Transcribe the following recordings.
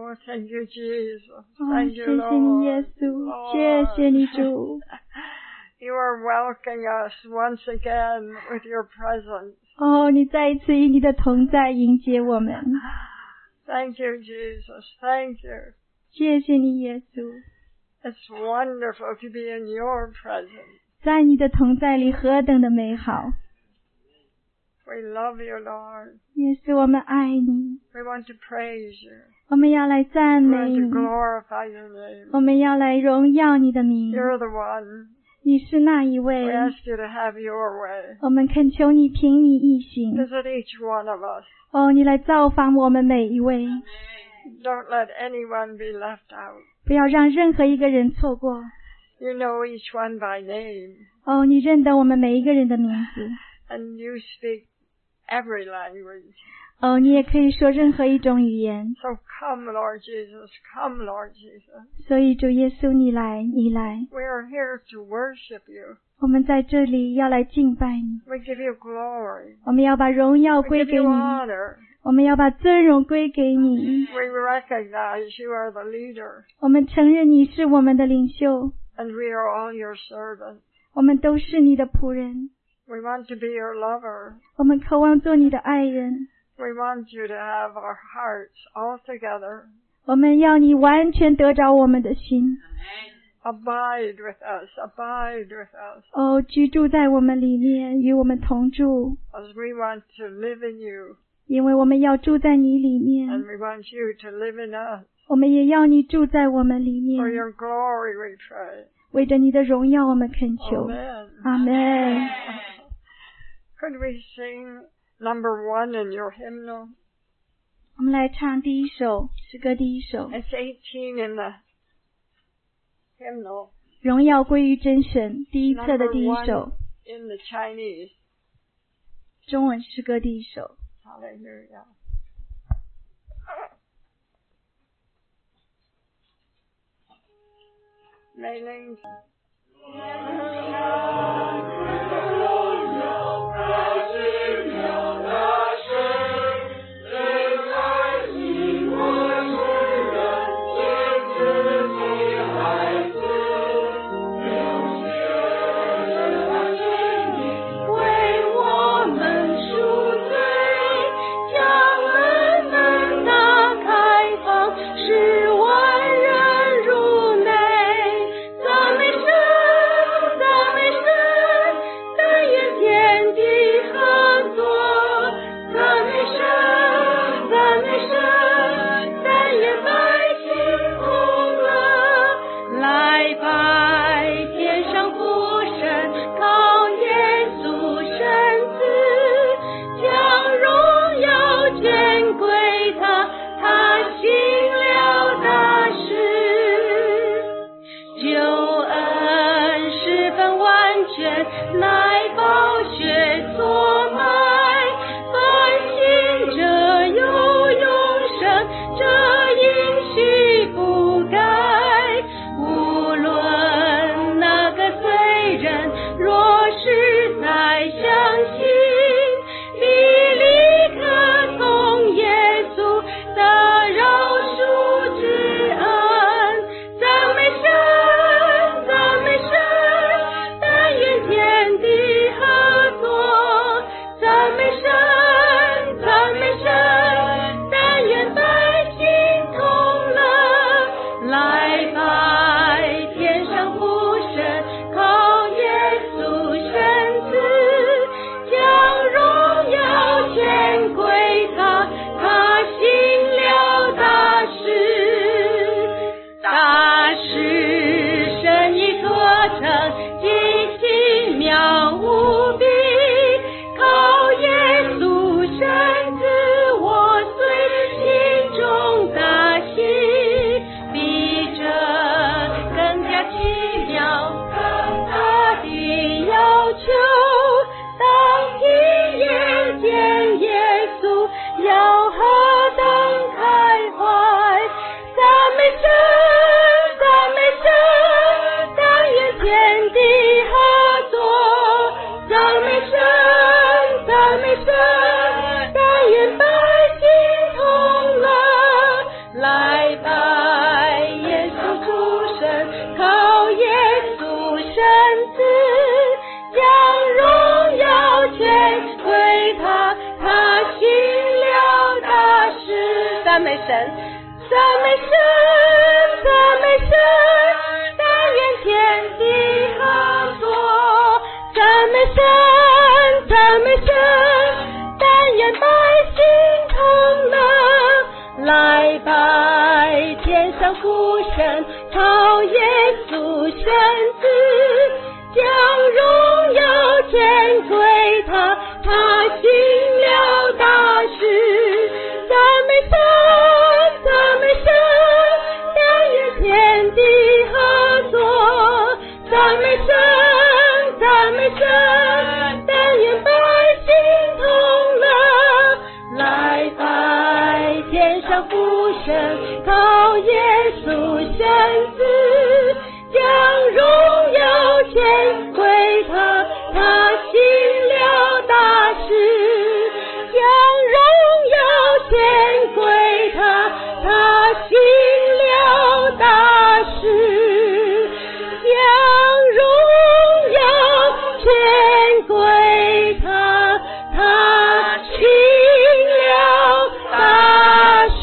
Oh, thank you, Jesus. 哦， Thank 谢 you, 谢你耶 Lord. 稣，谢谢你主。 You are welcoming us once again with your presence. 哦，你再一次以你的同在迎接我们。 Thank you, Jesus. Thank you. 谢谢你耶稣， It's wonderful to be in your presence. 在你的同在里何等的美好。 We love you, Lord. 耶稣，我们爱你， We want to praise you. 我们要来赞 We 美 want to 你， glorify your name. 我们要来荣耀你的名。 You're the one. 你是那一 We 位， ask you to have your way. 我们恳求你凭你意行。 Visit each one of us. 哦，你来造访我们每一位， Don't let anyone be left out. 不要让任何一个人错过。 You know each one by name, 哦，你认得我们每一个人的名字。 and you speak every language. 哦，你也可以说任何一种语言。 So come, Lord Jesus. Come, Lord Jesus. 所以主耶稣，你来，你来， We are here to worship you. 我们在这里要来敬拜你， We give you glory. 我们要把荣耀 We 归 give 给 you 你， honor. 我们要把尊荣归给你。 We recognize you are the leader, 我们承认你是我们的领袖， and we are all your servants. 我们都是你的仆人， We want to be your lover. 我们渴望做你的爱人， We want you to have our hearts all together. 我们要你完全得着我们的心。 Abide with us. Abide with us. 哦，居住在我们里面，与我们同住， As we want to live in you, 因为我们要住在你里 and 面， we want you to live in us. 我们也要你住在我们里 For 面。 your glory we pray. 为着你的荣耀，我们恳求。 Amen. 阿门。 Could we sing number 1 in your hymnal? 我们来唱第一首诗歌，第一首 It's 18 in the hymnal. 荣耀归于真神，第一册的 Number 第一 1 首 in the Chinese. 中文诗歌第一首。 Hallelujah. Mei-ling. 赞美神，赞美神，赞美神，但愿天地合作，赞美神，赞美神，但愿百姓同乐，来拜天上父神，超耶稣圣子，将荣耀权归他，他行了大事，赞美神，赞美神，但愿天地合作，赞美神，赞美神，但愿百姓同乐，来拜天上父神，靠耶稣圣子，将荣耀权归他，他行了大事，将荣耀权归他，他行了大事，将荣耀权归他，他行了大事。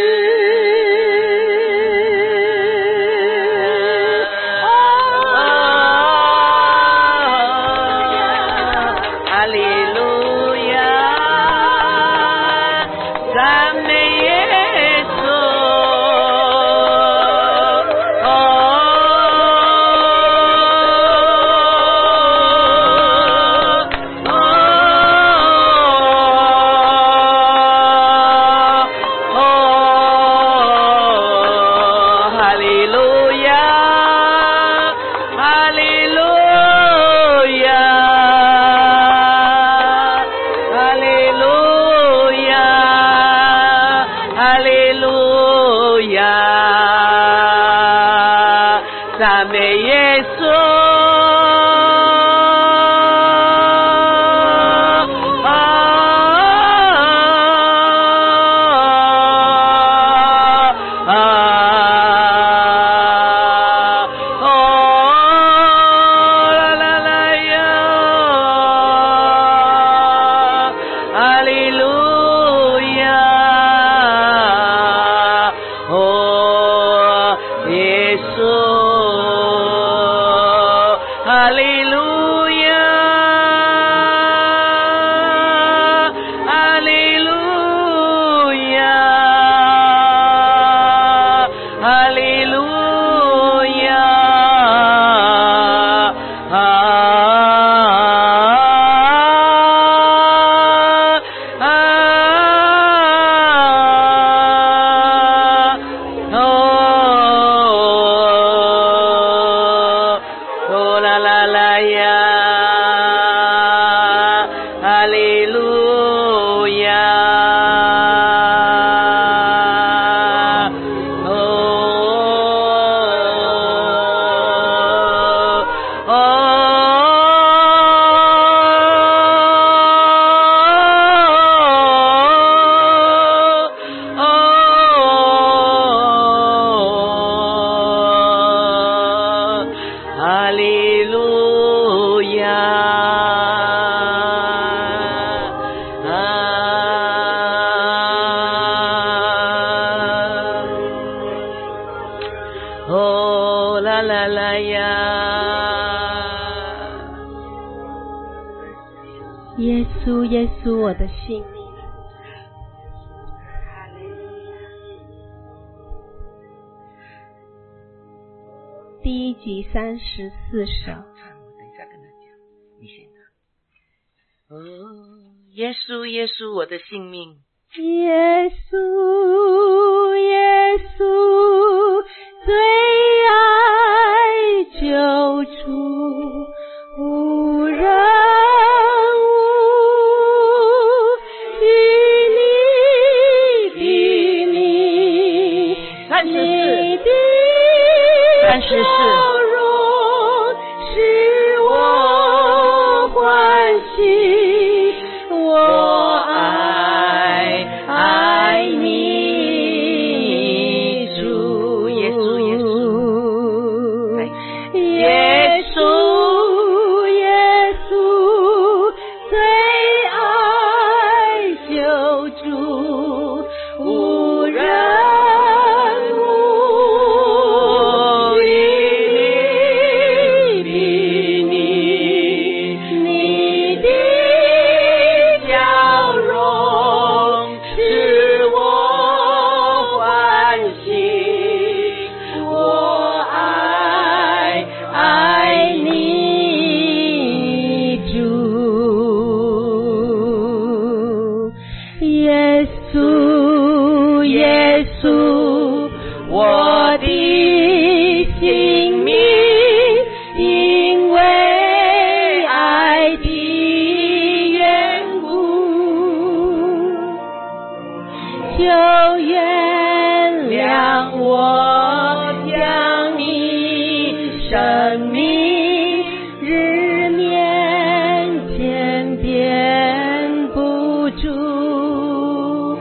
耶稣，耶稣，我的性命。第一集34首。 我等一下跟他讲，你先唱。耶稣，耶稣，我的性命。 耶稣，耶稣，最爱救主，无人无与你比拟。 34 笑容使我欢喜，我爱你，主耶稣，耶稣，耶稣，耶稣，最爱救主，无人稣，耶稣，我的性命因为爱的缘故，就原谅我将你生命日面前变不住。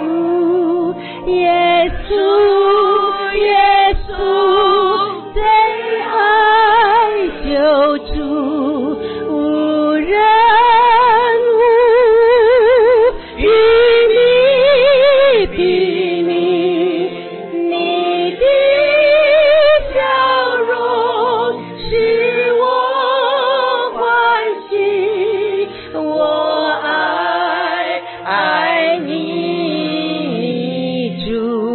耶稣，耶稣，最爱救主，无人无与你比拟，你的笑容使我欢喜，我爱你主，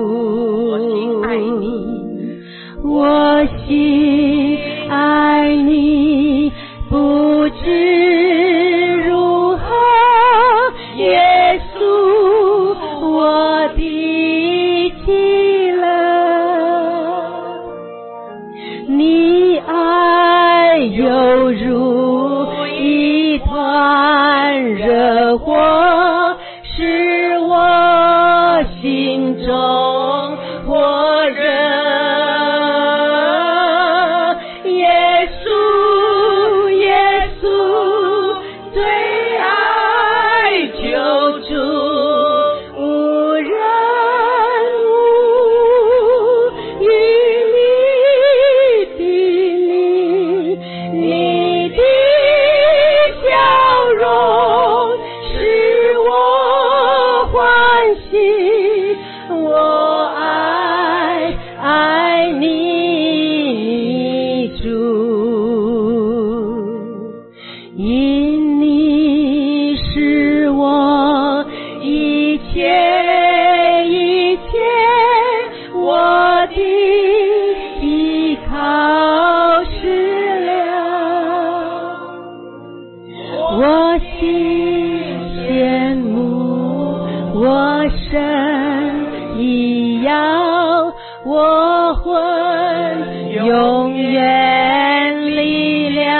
我心爱你，不知如何，耶稣，我的喜乐，你爱犹如一团热火，使我心中火热。耶稣，耶稣，最爱救主，无人无与你比拟，你的笑容使我欢喜，我爱你主，因你是我一切一切，我的依靠是了，我心羡慕我神一样，我魂永远力量。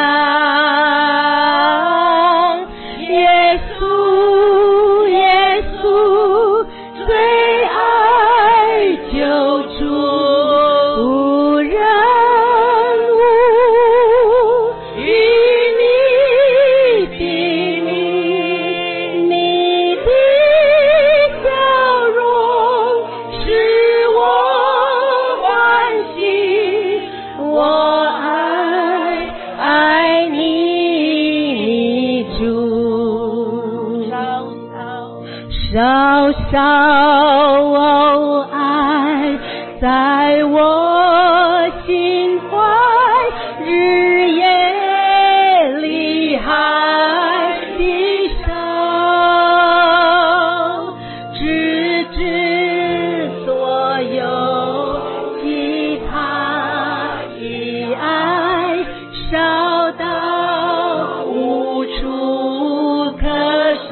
耶稣，耶稣，最爱救主，无人无与你比拟，你的笑容使我欢喜，我爱你主，少少爱在我心怀，日夜里海的上，直至所有其他的爱烧到无处可烧。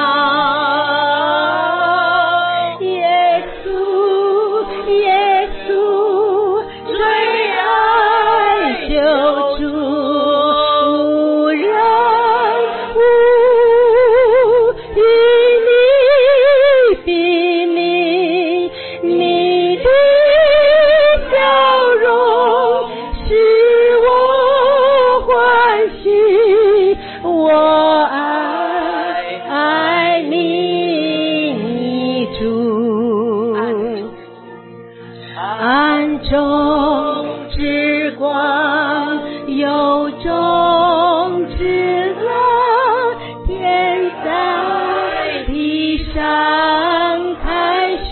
耶稣，耶稣，最爱救主，无人无与你比拟，你的笑容使我欢喜，我爱你主，暗中之光，幽中之乐，天在地上开始。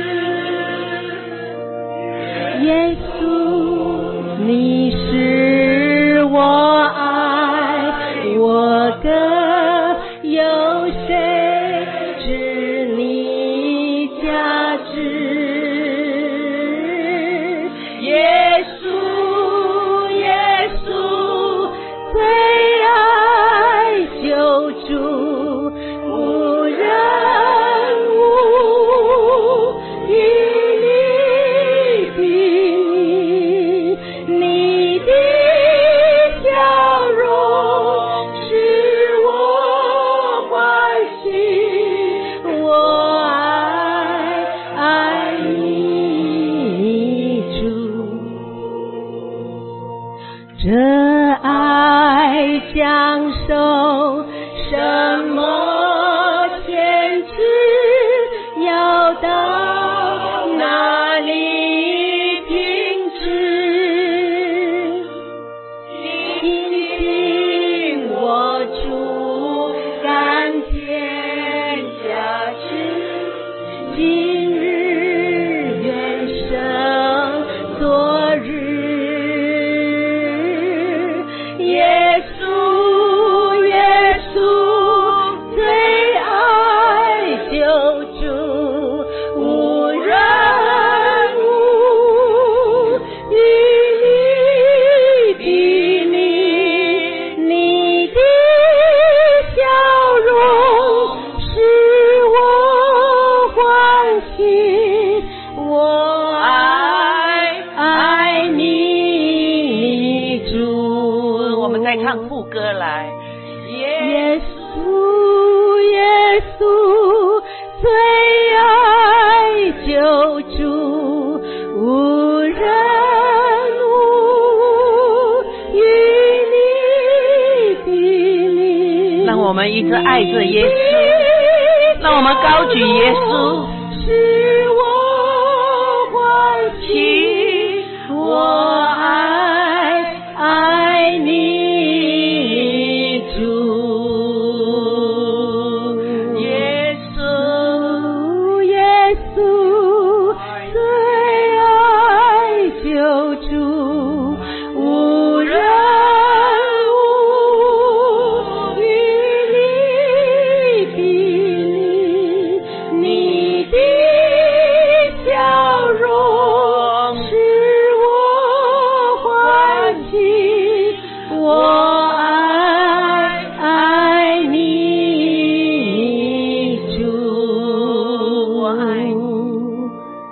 耶稣，你是我爱，我歌有谁知你价值？耶今日远胜昨日，耶稣耶稣最爱救主，无人无与你比拟，你的笑容使我欢喜，我爱你主。 我们再唱副歌来， 耶稣耶稣最爱救主，无人无与你比拟。 让我们一直爱着耶稣，让我们高举耶稣， 使我欢喜，我爱你主。耶稣耶稣最爱救主，无人无与你比拟，你的笑容使我欢喜，我爱你主，我爱你。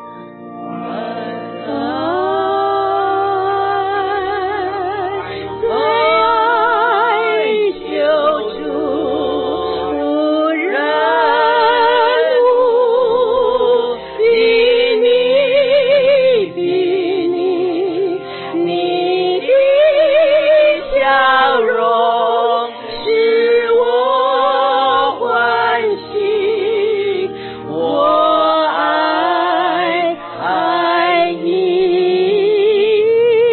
最爱救主，无人无与你比拟，你的笑容使我欢喜，我爱你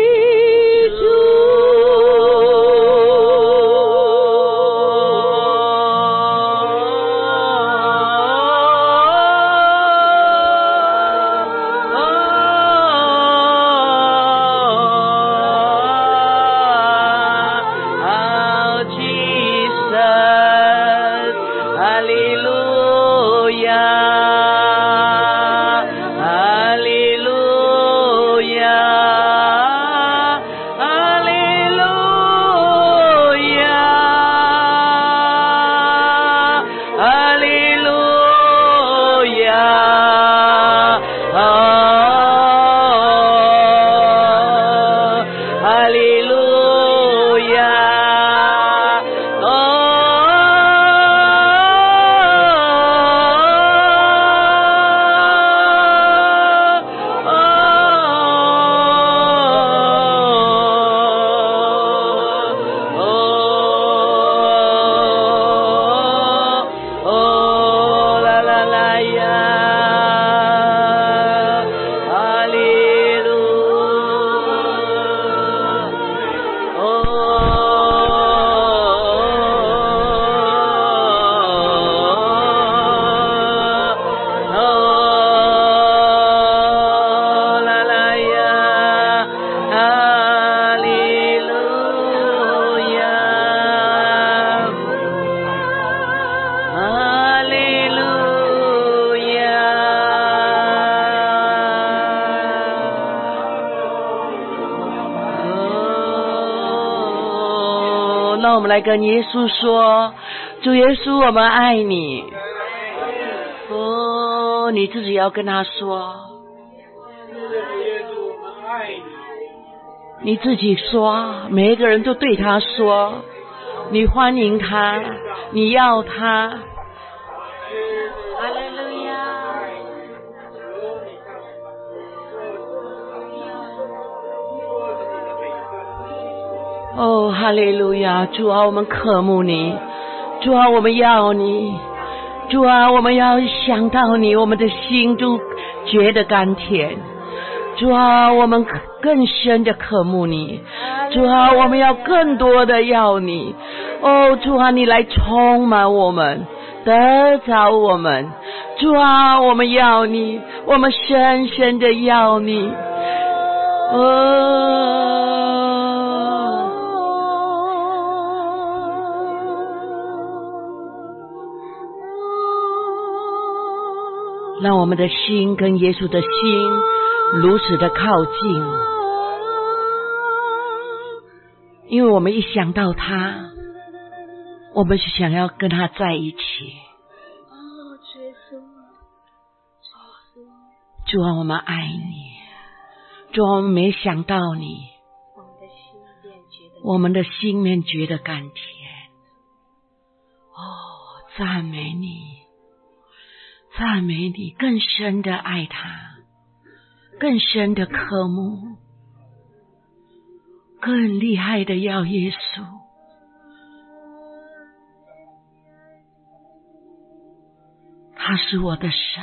让我们来跟耶稣说，主耶稣，我们爱你。哦，你自己要跟他说，你自己说，每一个人都对他说，你欢迎他，你要他。哈利路亚。哦，哈利路亚！主啊，我们渴慕你，主啊，我们要你，主啊，我们要想到你，我们的心都觉得甘甜。主啊，我们更深的渴慕你，主啊，我们要更多的要你。哦，主啊，你来充满我们， 得着我们。主啊，我们要你，我们深深的要你。让我们的心跟耶稣的心如此的靠近，因为我们一想到他，我们是想要跟他在一起。主啊，我们爱你，主啊，我们没想到你，我们的心面觉得甘甜。赞美你，赞美你，更深的爱他，更深的渴慕，更厉害的要耶稣。他是我的神。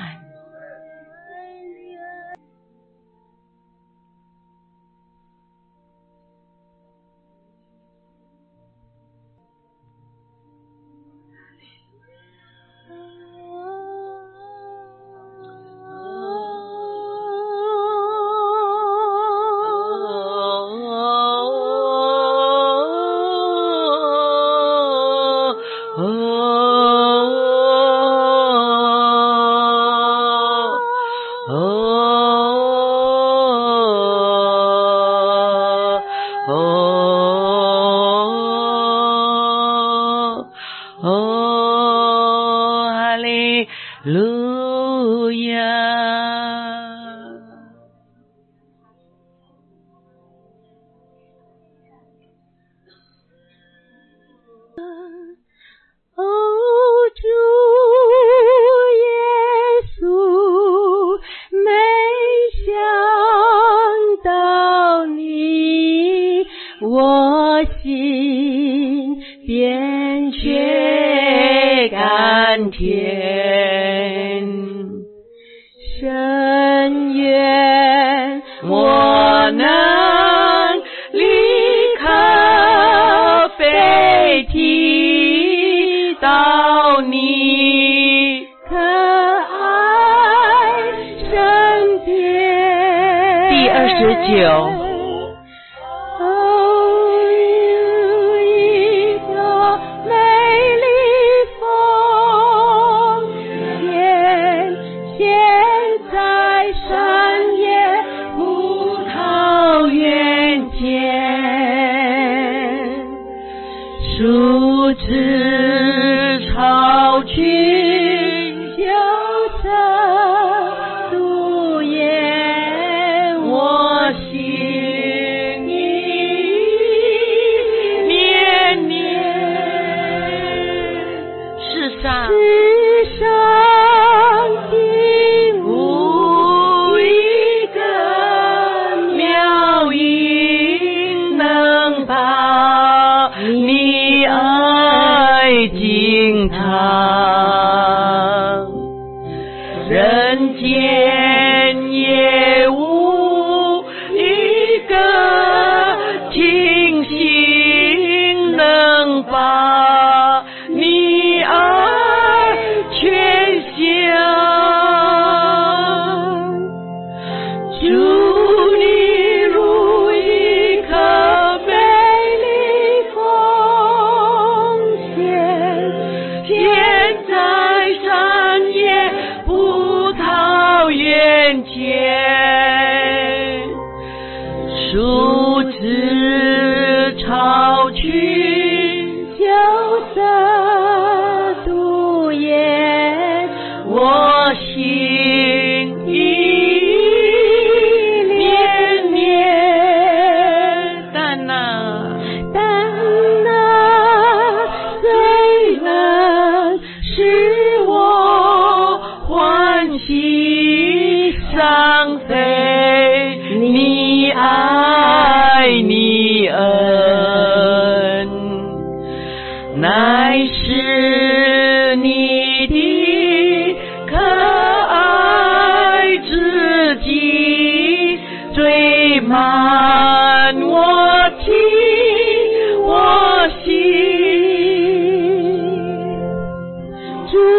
主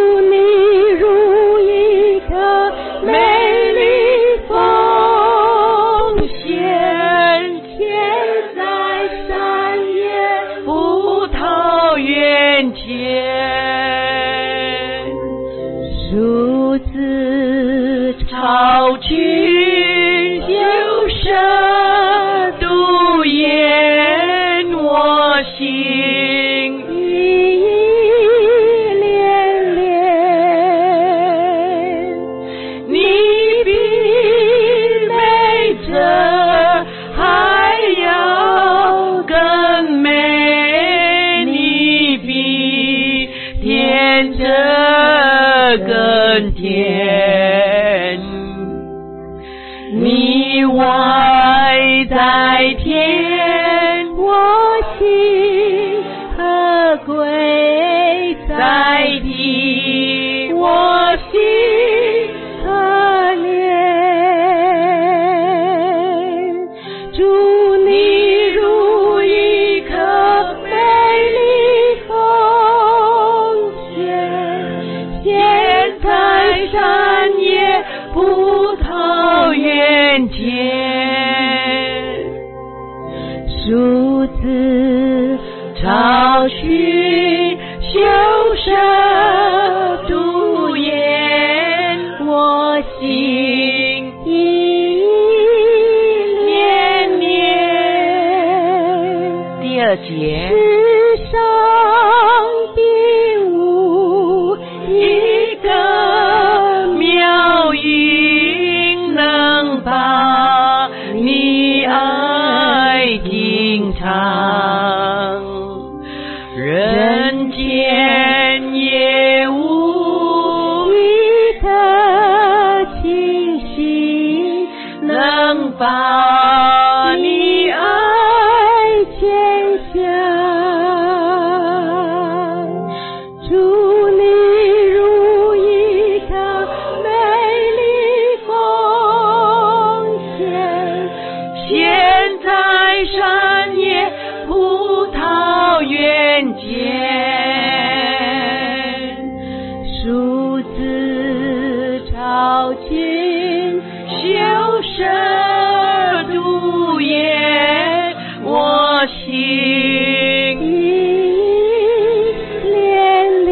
超群修舍度研我心意连连， 你比美者还要更美，你比天者更甜，你外在天， 我心何归在地， 我心可怜，祝你如一颗美丽奉献，现在山野葡萄园间，树子超群修舍度研我心意连连。 第二节， 世上并无一个妙音能把你爱吟唱，人间也无一个清晰能把你爱坚强，祝你如一颗美丽奉献， 现在山野葡萄园间， 树子超群修舍度研我心意连连。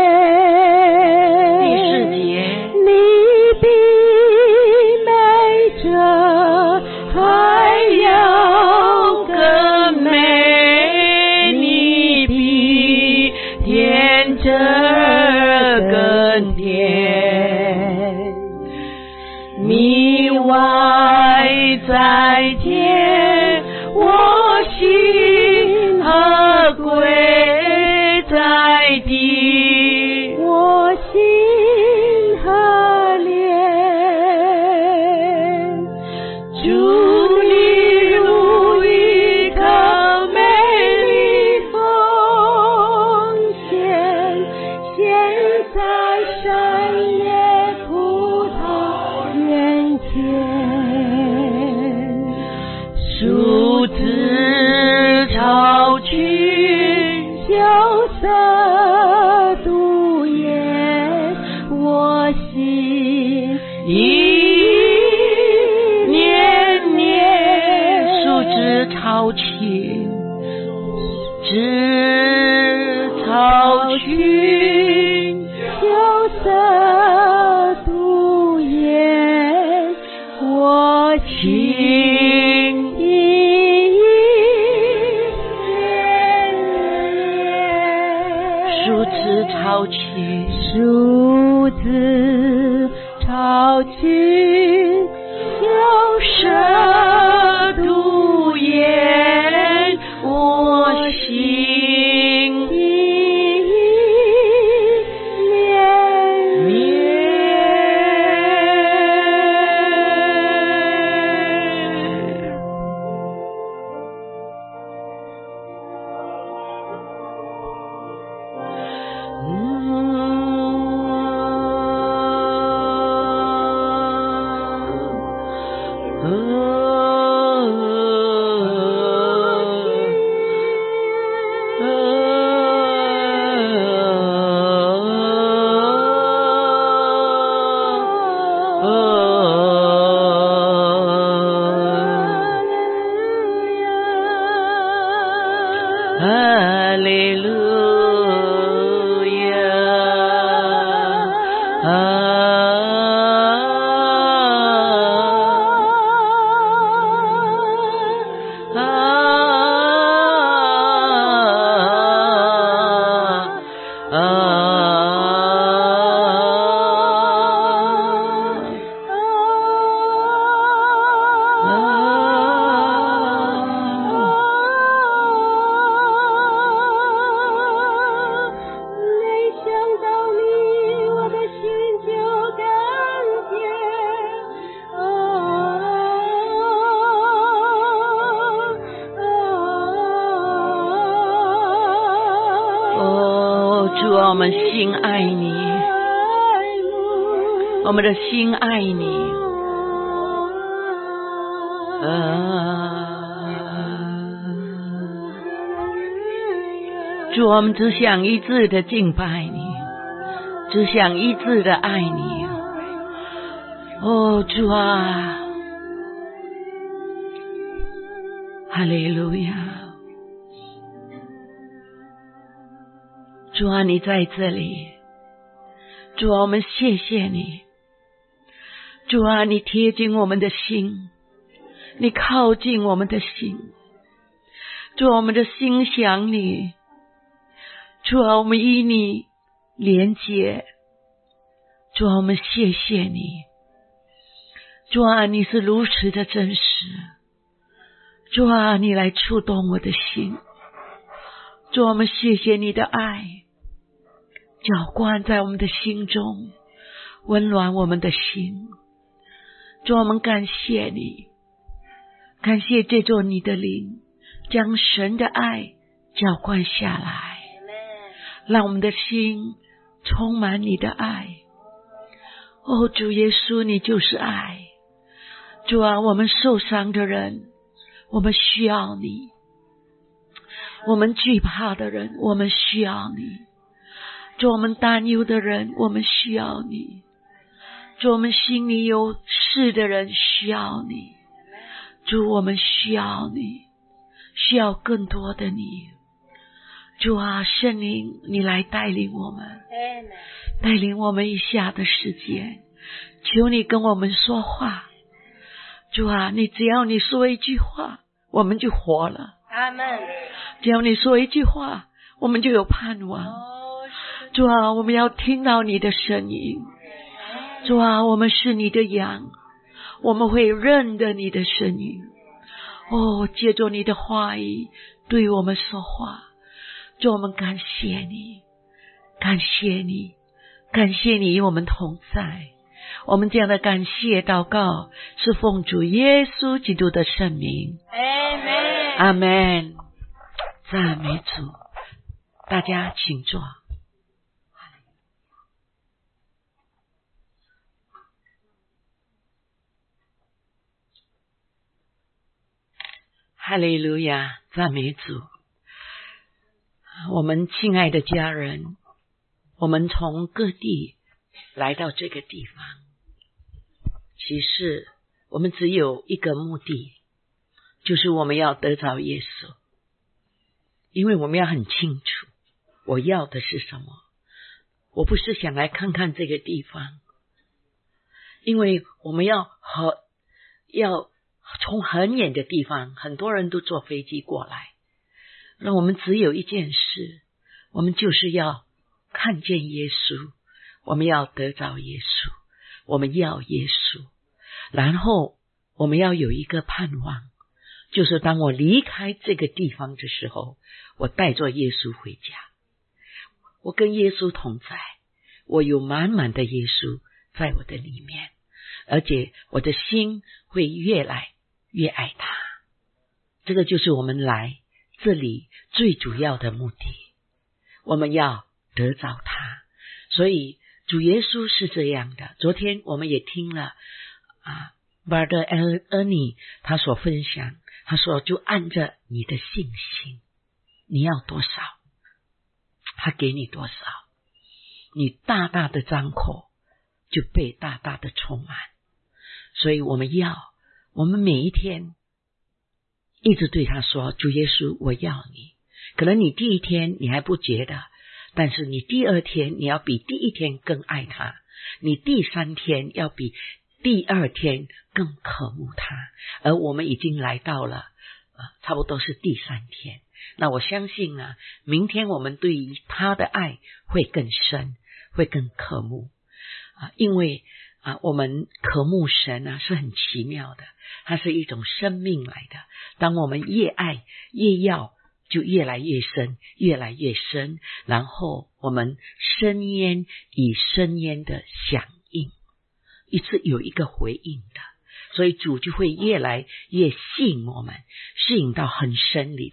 第四节， 你比美者还要更美， 你比天者更甜，你外在天，我心何归在地， 我心可怜， 祝你如一颗美丽奉献，现在山野葡萄园间， 树子超群羞涩度研我心一年年，树枝超群，枝超群， 羞涩度研我心意连连， 树枝超群， 树子超群修舍度研我心意连连。 哈利路亚， 啊，我们心爱你，我们的心爱你。主，我们只想一致的敬拜你，只想一致的爱你。哦，主啊，哈利路亚！主啊，你在这里。主啊，我们谢谢你。主啊，你贴近我们的心，你靠近我们的心。主啊，我们的心想你。主啊，我们与你连结。主啊，我们谢谢你。主啊，你是如此的真实。主啊，你来触动我的心。主啊，我们谢谢你的爱浇灌在我们的心中，温暖我们的心。主啊，我们感谢你，感谢借着你的灵将神的爱浇灌下来，让我们的心充满你的爱。哦，主耶稣，你就是爱。主啊，我们受伤的人，我们需要你；我们惧怕的人，我们需要你；主，我们担忧的人，我们需要你；主，我们心里有事的人需要你；主，我们需要你，需要更多的你。主啊，圣灵，你来带领我们，带领我们一下的时间，求你跟我们说话。主啊，你只要你说一句话，我们就活了。 阿们。 只要你说一句话，我们就有盼望。主啊，我们要听到你的声音。主啊，我们是你的羊，我们会认得你的声音。哦，借着你的话语对我们说话。主，我们感谢你，感谢你，感谢你与我们同在。我们这样的感谢祷告是奉主耶稣基督的圣名。阿们。赞美主。大家请坐。哈利路亚，赞美主。我们亲爱的家人，我们从各地来到这个地方，其实我们只有一个目的，就是我们要得着耶稣。因为我们要很清楚我要的是什么。我不是想来看看这个地方，因为我们要从很远的地方，很多人都坐飞机过来。那我们只有一件事，我们就是要看见耶稣，我们要得着耶稣，我们要耶稣。然后我们要有一个盼望，就是当我离开这个地方的时候，我带着耶稣回家，我跟耶稣同在，我有满满的耶稣在我的里面，而且我的心会越来越爱他。这个就是我们来这里最主要的目的，我们要得着他。所以主耶稣是这样的。昨天我们也听了Brother Ernie 他所分享，他说就按着你的信心，你要多少他给你多少，你大大的张口就被大大的充满。所以我们每一天一直对他说，主耶稣我要你。可能你第一天你还不觉得，但是你第二天你要比第一天更爱他，你第三天要比第二天更渴慕他。而我们已经来到了差不多是第三天，那我相信明天我们对于他的爱会更深，会更渴慕因为我们渴慕神是很奇妙的，它是一种生命来的。当我们越爱越要，就越来越深，越来越深，然后我们深渊与深渊的响应，一直有一个回应的，所以主就会越来越吸引我们，吸引到很深里头。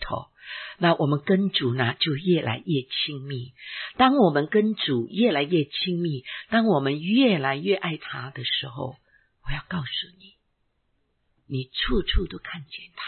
那我们跟主呢就越来越亲密。当我们跟主越来越亲密，当我们越来越爱他的时候，我要告诉你，你处处都看见他。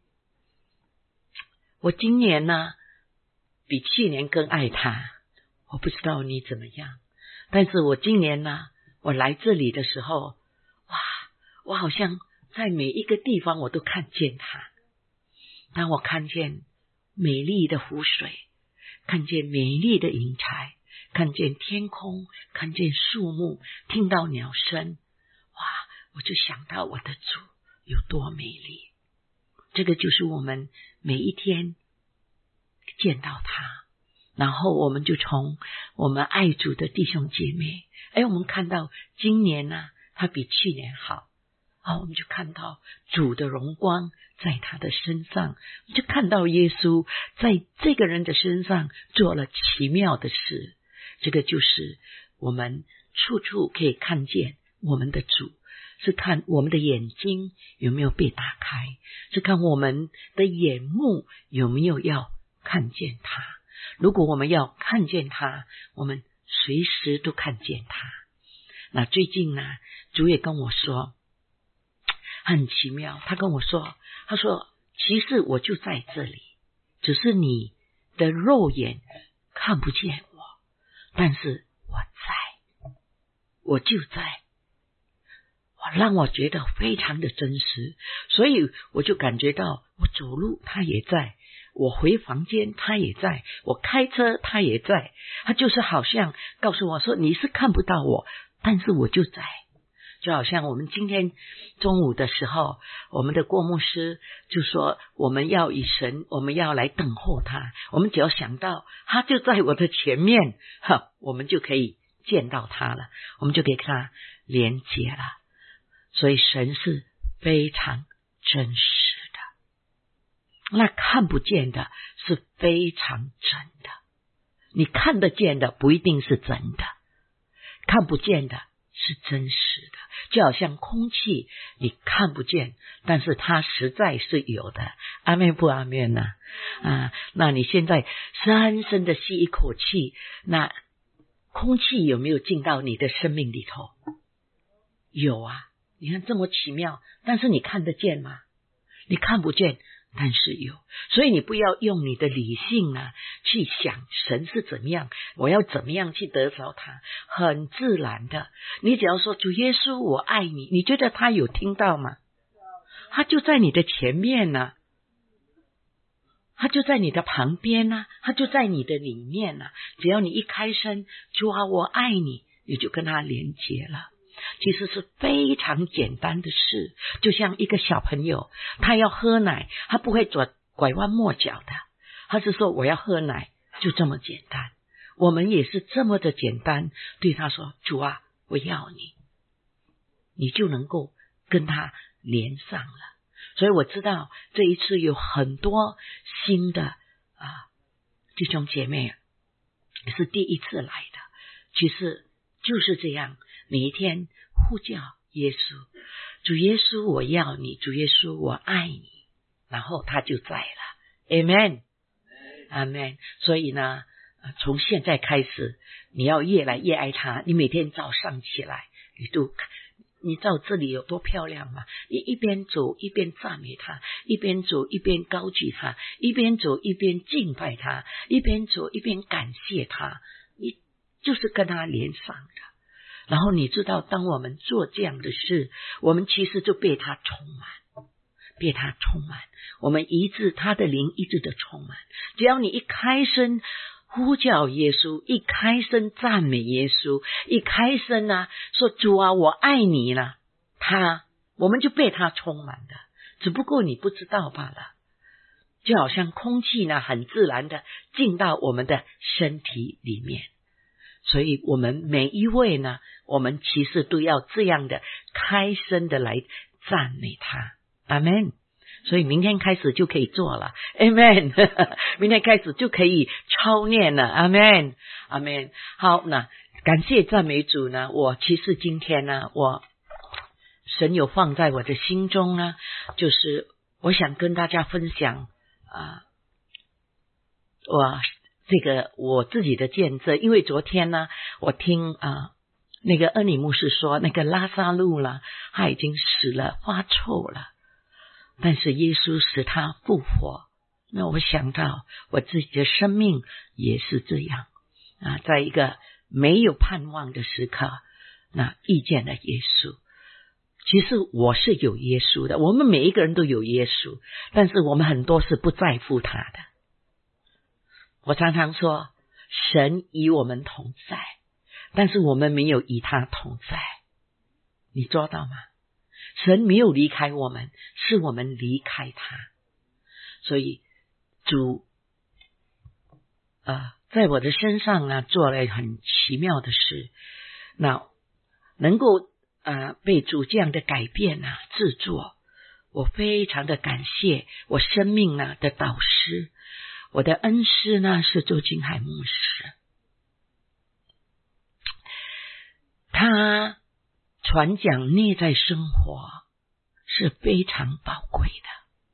我今年呢比去年更爱他，我不知道你怎么样，但是我今年呢，我来这里的时候，哇，我好像在每一个地方我都看见他。当我看见美丽的湖水，看见美丽的云彩，看见天空，看见树木，听到鸟声，哇，我就想到我的主有多美丽。这个就是我们每一天见到他，然后我们就从我们爱主的弟兄姐妹，我们看到今年呢，他比去年好，我们就看到主的荣光在他的身上，就看到耶稣在这个人的身上做了奇妙的事。这个就是我们处处可以看见我们的主，是看我们的眼睛有没有被打开，是看我们的眼目有没有要看见他。如果我们要看见他，我们随时都看见他。那最近呢，主也跟我说很奇妙，他跟我说，他说其实我就在这里，只是你的肉眼看不见我，但是我在，我就在，让我觉得非常的真实。所以我就感觉到我走路他也在，我回房间他也在，我开车他也在，他就是好像告诉我说你是看不到我，但是我就在。就好像我们今天中午的时候，我们的郭牧师就说我们要以神，我们要来等候他，我们只要想到他就在我的前面，我们就可以见到他了，我们就可以跟他连接了。所以神是非常真实的，那看不见的是非常真的。你看得见的不一定是真的，看不见的是真实的。就好像空气你看不见，但是它实在是有的。阿们不阿们呢？那你现在深深的吸一口气，那空气有没有进到你的生命里头？有啊，你看这么奇妙，但是你看得见吗？你看不见，但是有。所以你不要用你的理性呢去想神是怎么样，我要怎么样去得着他，很自然的，你只要说主耶稣我爱你，你觉得他有听到吗？他就在你的前面呢，他就在你的旁边呢，他就在你的里面呢。只要你一开声主啊我爱你，你就跟他连结了。其实是非常简单的事，就像一个小朋友他要喝奶，他不会走拐弯抹角的，他是说我要喝奶，就这么简单。我们也是这么的简单，对他说主啊我要你，你就能够跟他连上了。所以我知道这一次有很多新的弟兄姐妹是第一次来的，其实就是这样，每一天呼叫耶稣，主耶稣我要你，主耶稣我爱你，然后他就在了。 Amen Amen。 所以呢从现在开始你要越来越爱他。你每天早上起来你知道这里有多漂亮吗？你一边走一边赞美他，一边走一边高举他，一边走一边敬拜他，一边走一边感谢他，你就是跟他连上的。然后你知道当我们做这样的事，我们其实就被他充满，被他充满，我们一直他的灵一直的充满。只要你一开声呼叫耶稣，一开声赞美耶稣，一开声说主啊我爱你了，我们就被他充满的，只不过你不知道罢了。就好像空气很自然的进到我们的身体里面。所以我们每一位我们其实都要这样的开声的来赞美他。阿们。所以明天开始就可以做了。 Amen 明天开始就可以操练了。阿们阿们。好，那感谢赞美主呢，我其实今天我神有放在我的心中就是我想跟大家分享我自己的见证，因为昨天呢，我听那个恩里牧师说，那个拉撒路了，他已经死了，发臭了，但是耶稣使他复活。那我想到我自己的生命也是这样在一个没有盼望的时刻，那遇见了耶稣。其实我是有耶稣的，我们每一个人都有耶稣，但是我们很多是不在乎他的。我常常说，神与我们同在，但是我们没有与他同在，你做到吗？神没有离开我们，是我们离开他。所以主在我的身上做了很奇妙的事，那能够被主这样的改变制作，我非常的感谢我生命的导师，我的恩师是周金海牧师。他传讲内在生活是非常宝贵的，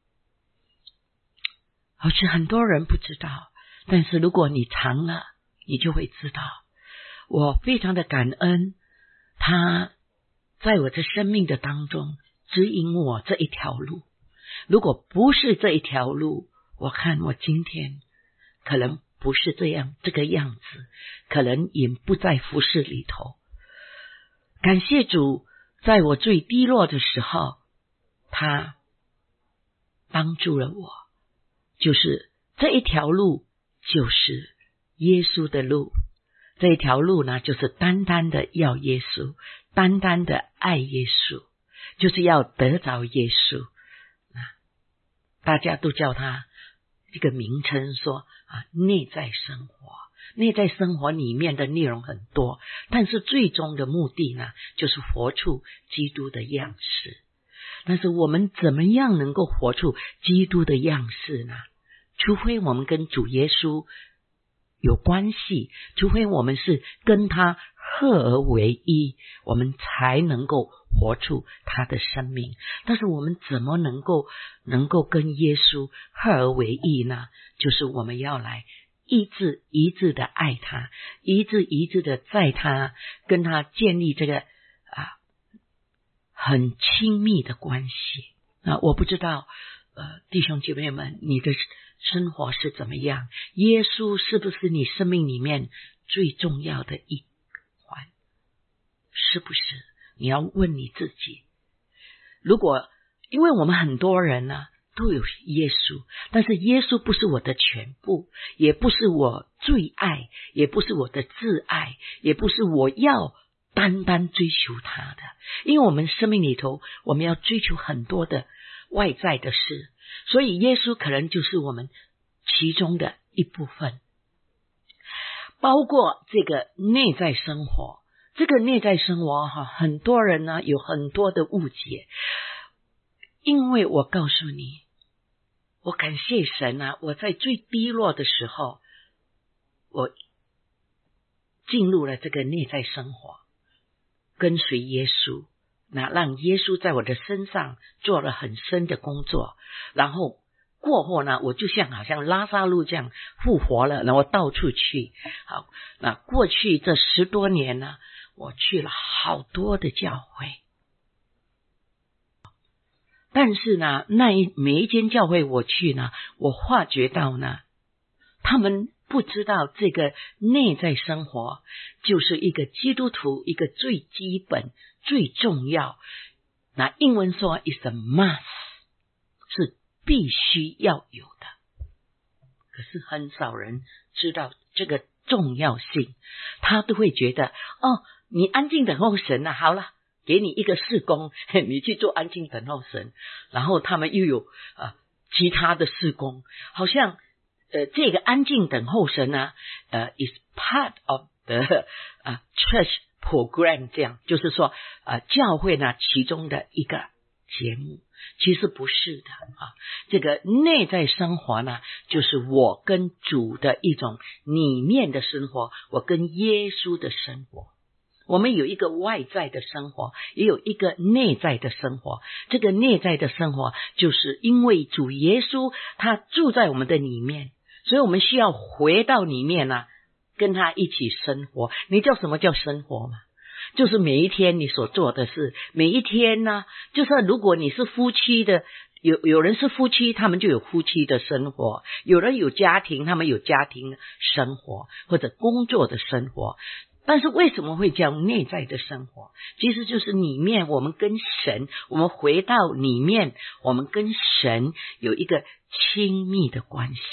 而且很多人不知道，但是如果你尝了，你就会知道。我非常的感恩他在我的生命的当中指引我这一条路，如果不是这一条路，我看我今天可能不是这个样子，可能也不在服事里头。感谢主，在我最低落的时候，他帮助了我，就是这一条路就是耶稣的路，这一条路呢，就是单单的要耶稣，单单的爱耶稣，就是要得着耶稣。大家都叫他这个名称说内在生活。内在生活里面的内容很多，但是最终的目的呢，就是活出基督的样式。但是我们怎么样能够活出基督的样式呢？除非我们跟主耶稣有关系，除非我们是跟他合而为一，我们才能够活出他的生命。但是我们怎么能够跟耶稣合而为一呢？就是我们要来一致的爱他，一致的在他跟他建立这个很亲密的关系。我不知道弟兄姐妹们，你的生活是怎么样？耶稣是不是你生命里面最重要的一环？是不是？你要问你自己。如果因为我们很多人呢都有耶稣，但是耶稣不是我的全部，也不是我最爱，也不是我的挚爱，也不是我要单单追求他的。因为我们生命里头，我们要追求很多的外在的事，所以耶稣可能就是我们其中的一部分。包括这个内在生活，这个内在生活很多人呢有很多的误解。因为我告诉你，我感谢神我在最低落的时候，我进入了这个内在生活，跟随耶稣，让耶稣在我的身上做了很深的工作，然后过后呢，我就好像拉撒路这样复活了，然后到处去。好，那过去这10多年呢，我去了好多的教会。但是呢，每一间教会我去呢，我发觉到呢，他们不知道这个内在生活就是一个基督徒一个最基本最重要，那英文说 is a must， 是必须要有的。可是很少人知道这个重要性，他都会觉得你安静等候神好了，给你一个事工，你去做安静等候神，然后他们又有其他的事工，好像这个安静等候神is part of the church program， 这样就是说教会呢其中的一个节目。其实不是的这个内在生活呢，就是我跟主的一种里面的生活，我跟耶稣的生活。我们有一个外在的生活，也有一个内在的生活。这个内在的生活就是因为主耶稣他住在我们的里面， 所以我们需要回到里面啊，跟他一起生活。你知道什么叫生活吗？就是每一天你所做的事，每一天呢，就是如果你是夫妻的，有人是夫妻，他们就有夫妻的生活；有人有家庭，他们有家庭生活或者工作的生活。但是为什么会叫内在的生活？其实就是里面我们跟神，我们回到里面，我们跟神有一个亲密的关系。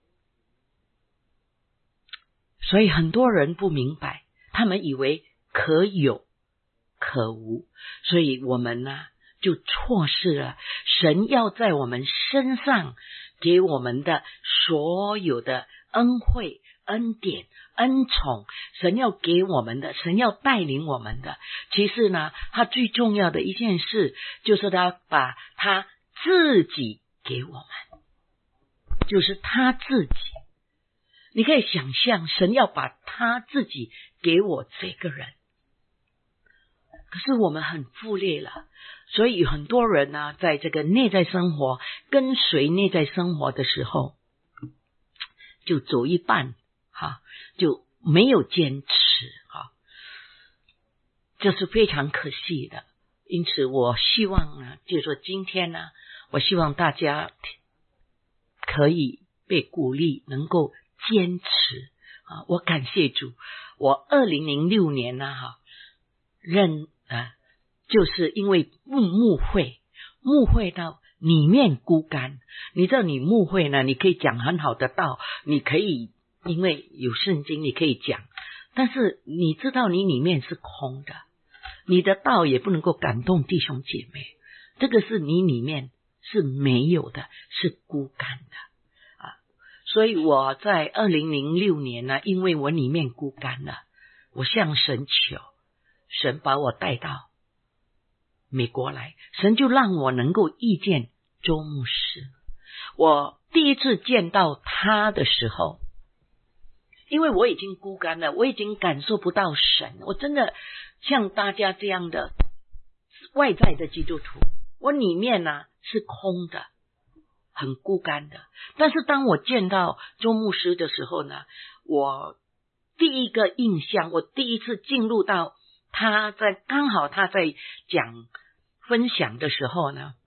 所以很多人不明白，他们以为可有可无，所以我们呢就错失了神要在我们身上给我们的所有的恩惠、恩典、恩宠，神要给我们的，神要带领我们的。其实呢，他最重要的一件事就是他把他自己给我们，就是他自己。你可以想象，神要把他自己给我这个人，可是我们很忽略了。所以很多人呢，在这个内在生活跟随内在生活的时候，就走一半就没有坚持这是非常可惜的。因此我希望呢，就是说今天呢，我希望大家可以被鼓励，能够坚持我感谢主，我2006年呢就是因为牧会到里面枯干。你知道你牧会呢，你可以讲很好的道，你可以因为有圣经你可以讲，但是你知道你里面是空的，你的道也不能够感动弟兄姐妹，这个是你里面是没有的，是枯干的所以我在2006年呢，因为我里面枯干了，我向神求，神把我带到美国来，神就让我能够遇见周牧师。我第一次见到他的时候，因为我已经枯干了，我已经感受不到神，我真的像大家这样的外在的基督徒，我里面呢是空的，很枯干的。但是当我见到周牧师的时候呢，我第一个印象，我第一次进入到刚好他在分享的时候呢，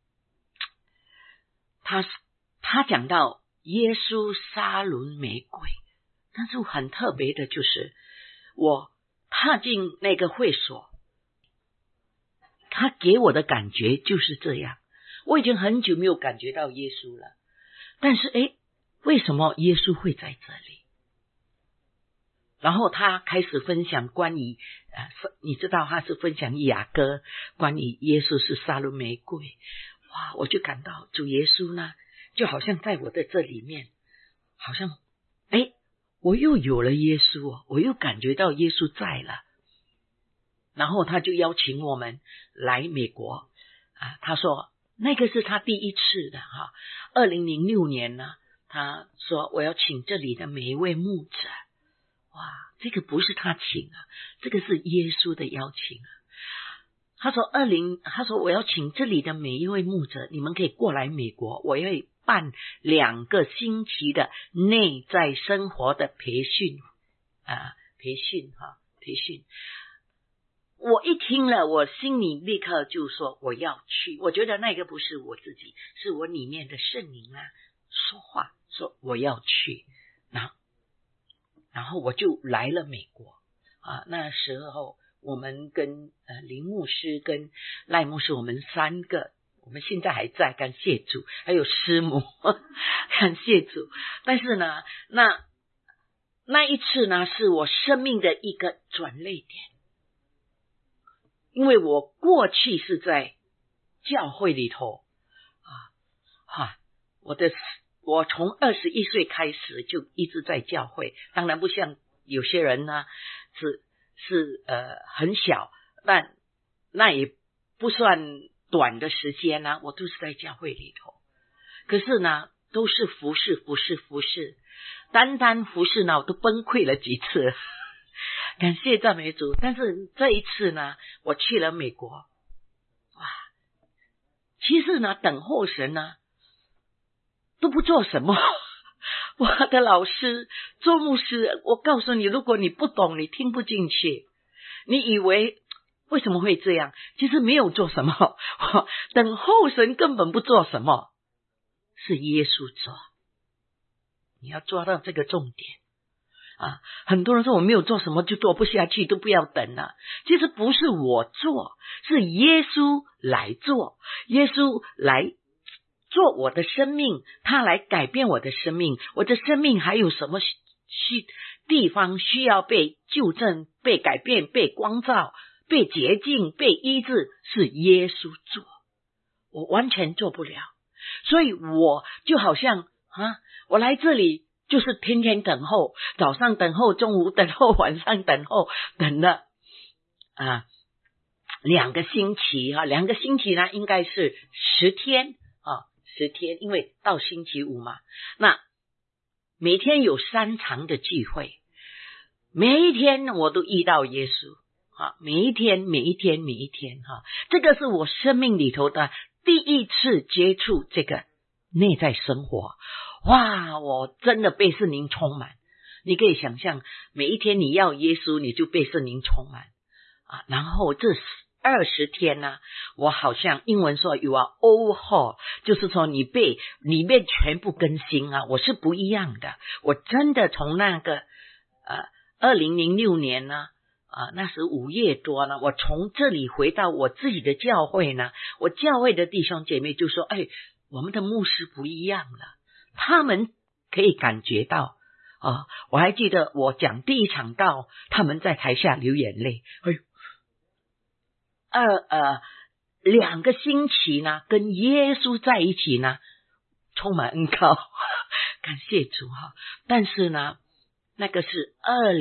他讲到耶稣沙伦玫瑰。但是很特别的就是我踏进那个会所，他给我的感觉就是这样。我已经很久没有感觉到耶稣了，但是为什么耶稣会在这里？然后他开始分享关于你知道他是分享雅歌，关于耶稣是沙伦玫瑰。哇，我就感到主耶稣呢，就好像在我的这里面，好像我又有了耶稣我又感觉到耶稣在了。然后他就邀请我们来美国他说那个是他第一次的2006年呢，他说我要请这里的每一位牧者。哇，这个不是他请这个是耶稣的邀请他说我要请这里的每一位牧者，你们可以过来美国，我要办2个星期的内在生活的培训。我一听了，我心里立刻就说我要去。我觉得那个不是我自己，是我里面的圣灵说话说我要去。然后我就来了美国那时候我们跟林牧师跟赖牧师，我们3个，我们现在还在，感谢主，还有师母感谢主。但是呢那一次呢，是我生命的一个转捩点。因为我过去是在教会里头我从21岁开始就一直在教会，当然不像有些人呢是很小，但那也不算短的时间我都是在教会里头。可是呢都是服侍，单服侍呢我都崩溃了几次感谢赞美主。但是这一次呢，我去了美国，哇，其实呢等候神呢都不做什么我的老师做牧师，我告诉你，如果你不懂，你听不进去，你以为为什么会这样？其实没有做什么，等候神根本不做什么，是耶稣做。你要抓到这个重点啊！很多人说我没有做什么就做不下去，都不要等了。其实不是我做，是耶稣来做，耶稣来做我的生命，他来改变我的生命。我的生命还有什么地方需要被纠正、被改变、被光照、被洁净、被医治，是耶稣做，我完全做不了。所以我就好像我来这里就是天天等候，早上等候，中午等候，晚上等候，等了2个星期2个星期呢应该是10天10天，因为到星期五嘛，那每天有3场的聚会，每一天我都遇到耶稣每一天这个是我生命里头的第一次接触这个内在生活。哇，我真的被圣灵充满。你可以想象，每一天你要耶稣，你就被圣灵充满然后这20天呢，我好像英文说 you are overhaul， 就是说你被里面全部更新我是不一样的。我真的从那个2006年呢那时5月多呢，我从这里回到我自己的教会呢，我教会的弟兄姐妹就说我们的牧师不一样了，他们可以感觉到我还记得我讲第一场道，他们在台下流眼泪。2个星期呢，跟耶稣在一起呢，充满恩膏，感谢主但是呢，那个是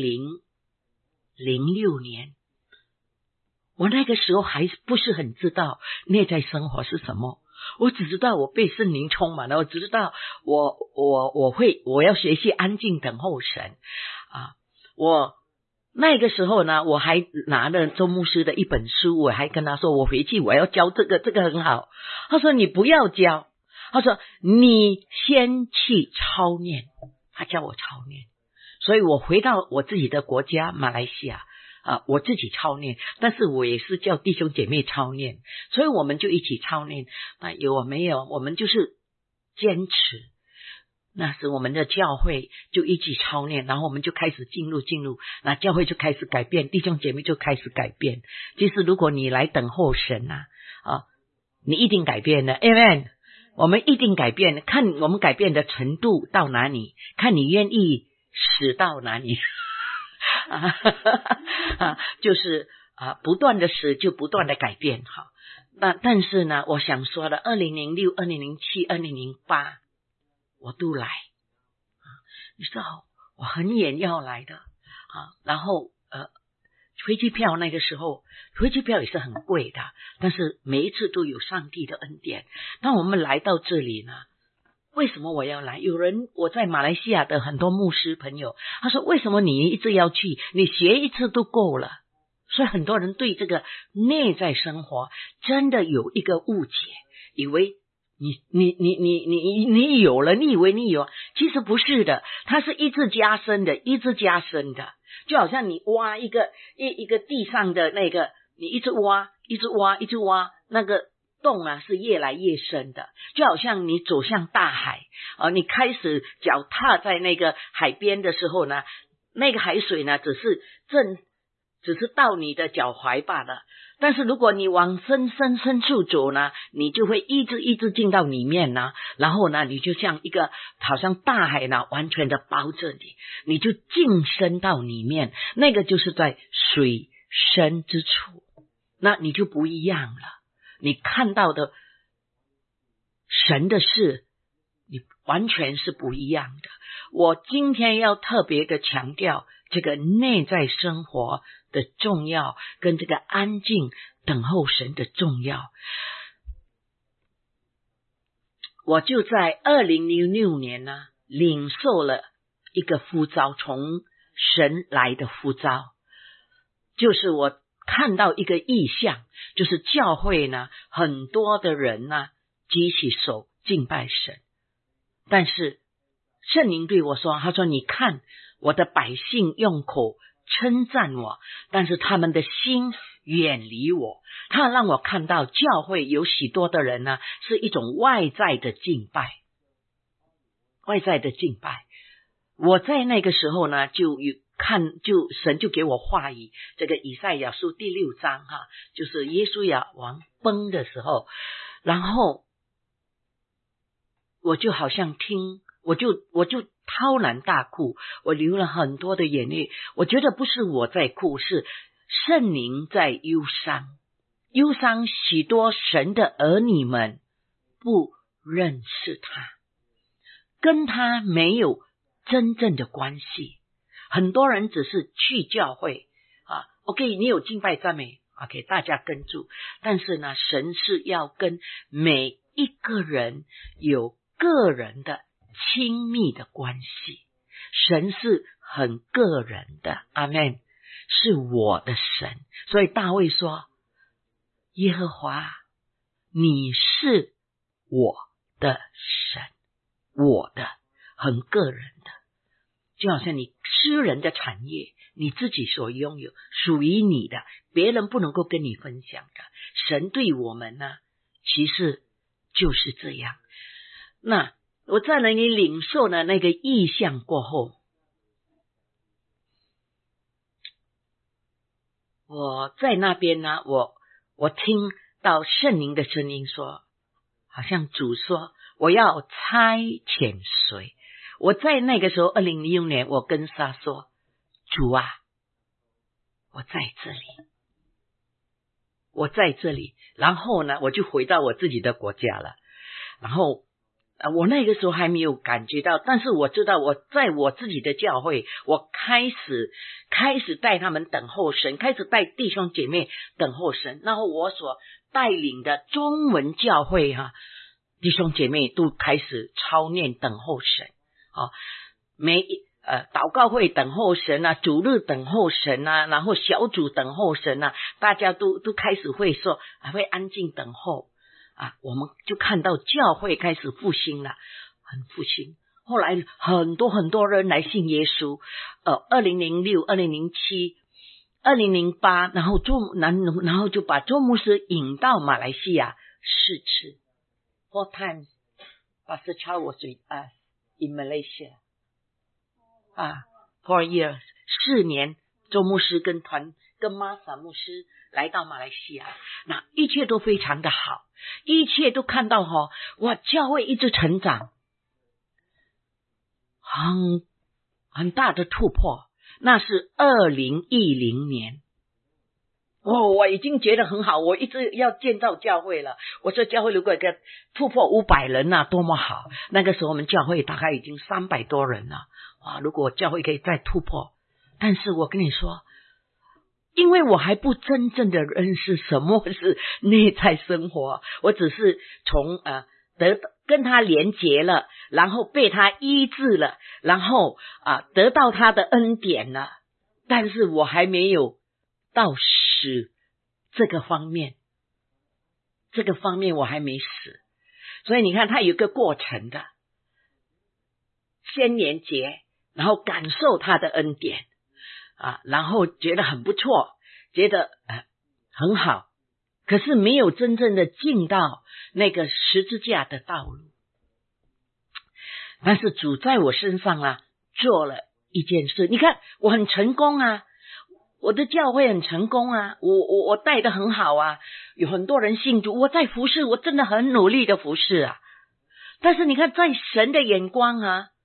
2006年，我那个时候还不是很知道内在生活是什么，我只知道我被圣灵充满了，我只知道我要学习安静等候神我那个时候呢，我还拿了周牧师的一本书，我还跟他说我回去我要教这个很好。他说你不要教，他说你先去操练，他叫我操练。所以我回到我自己的国家马来西亚我自己操练，但是我也是叫弟兄姐妹操练，所以我们就一起操练。那有没有？我们就是坚持。那时我们的教会就一起操练，然后我们就开始进入，那教会就开始改变，弟兄姐妹就开始改变。其实如果你来等候神你一定改变的 Amen， 我们一定改变，看我们改变的程度到哪里，看你愿意使到哪里就是不断的使就不断的改变但是呢，我想说的2006、2007、2008我都来你知道我很远要来的然后飞机票那个时候飞机票也是很贵的，但是每一次都有上帝的恩典。当我们来到这里呢，为什么我要来？有人我在马来西亚的很多牧师朋友，他说为什么你一直要去？你学一次都够了。所以很多人对这个内在生活真的有一个误解，以为你有了，你以为你有，其实不是的，它是一直加深的，就好像你挖一个地上的那个，你一直挖，那个洞是越来越深的，就好像你走向大海你开始脚踏在那个海边的时候呢，那个海水呢只是到你的脚踝罢了。但是如果你往深处走呢，你就会一直进到里面呢，然后呢你就像一个好像大海呢完全的包着你，你就晋升到里面，那个就是在水深之处，那你就不一样了。你看到的神的事你完全是不一样的。我今天要特别的强调这个内在生活的重要，跟这个安静等候神的重要。我就在2006年呢领受了一个呼召，从神来的呼召，就是我看到一个异象，就是教会呢很多的人呢举起手敬拜神，但是圣灵对我说，他说你看我的百姓用口称赞我，但是他们的心远离我。他让我看到教会有许多的人呢，是一种外在的敬拜，外在的敬拜。我在那个时候呢，就神就给我话语，这个以赛亚书第6章就是耶稣亚王崩的时候，然后我就好像听，我就涛然大哭，我流了很多的眼泪。我觉得不是我在哭，是圣灵在忧伤，忧伤许多神的儿女们不认识他，跟他没有真正的关系。很多人只是去教会OK， 你有敬拜赞美 OK， 大家跟住，但是呢，神是要跟每一个人有个人的亲密的关系，神是很个人的，阿们，是我的神。所以大卫说，耶和华你是我的神，我的，很个人的，就好像你私人的产业，你自己所拥有，属于你的，别人不能够跟你分享的。神对我们呢，其实就是这样。那我在那里领受了那个意象过后，我在那边呢，我听到圣灵的声音说，好像主说我要差遣谁。我在那个时候2006年，我跟他说，主啊，我在这里，我在这里。然后呢，我就回到我自己的国家了。然后我那个时候还没有感觉到，但是我知道我在我自己的教会，我开始带他们等候神，开始带弟兄姐妹等候神。然后我所带领的中文教会弟兄姐妹都开始操练等候神祷告会等候神主日等候神然后小组等候神大家都开始会说会安静等候我们就看到教会开始复兴了，很复兴。后来很多人来信耶稣，2006、2007、2008，然后就把周牧师引到马来西亚4次 ，4 times Pastor Charles was with us in Malaysia 4 years 4年，周牧师跟玛莎牧师来到马来西亚，那一切都非常的好，一切都看到哇，教会一直成长，很大的突破。那是2010年，我已经觉得很好，我一直要建造教会了。我说教会如果一个突破500人多么好。那个时候我们教会大概已经300多人了，哇！如果教会可以再突破，但是我跟你说，因为我还不真正的认识什么是内在生活，我只是从跟他连结了，然后被他医治了，然后得到他的恩典了，但是我还没有到死这个方面我还没死。所以你看他有一个过程的，先连结，然后感受他的恩典然后觉得很不错，觉得很好，可是没有真正的进到那个十字架的道路。但是主在我身上做了一件事，你看我很成功我的教会很成功我带得很好有很多人信主，我在服侍，我真的很努力的服侍但是你看在神的眼光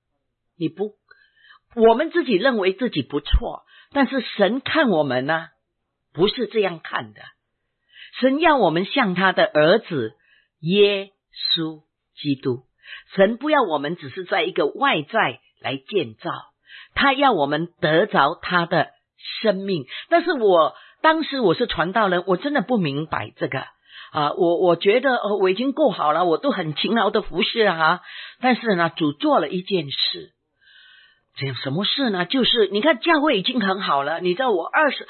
我们自己认为自己不错，但是神看我们不是这样看的。神要我们像他的儿子耶稣基督，神不要我们只是在一个外在来建造，他要我们得着他的生命。但是当时我是传道人，我真的不明白这个我觉得我已经够好了，我都很勤劳的服侍但是呢，主做了一件事。这样什么事呢？就是你看教会已经很好了，你知道我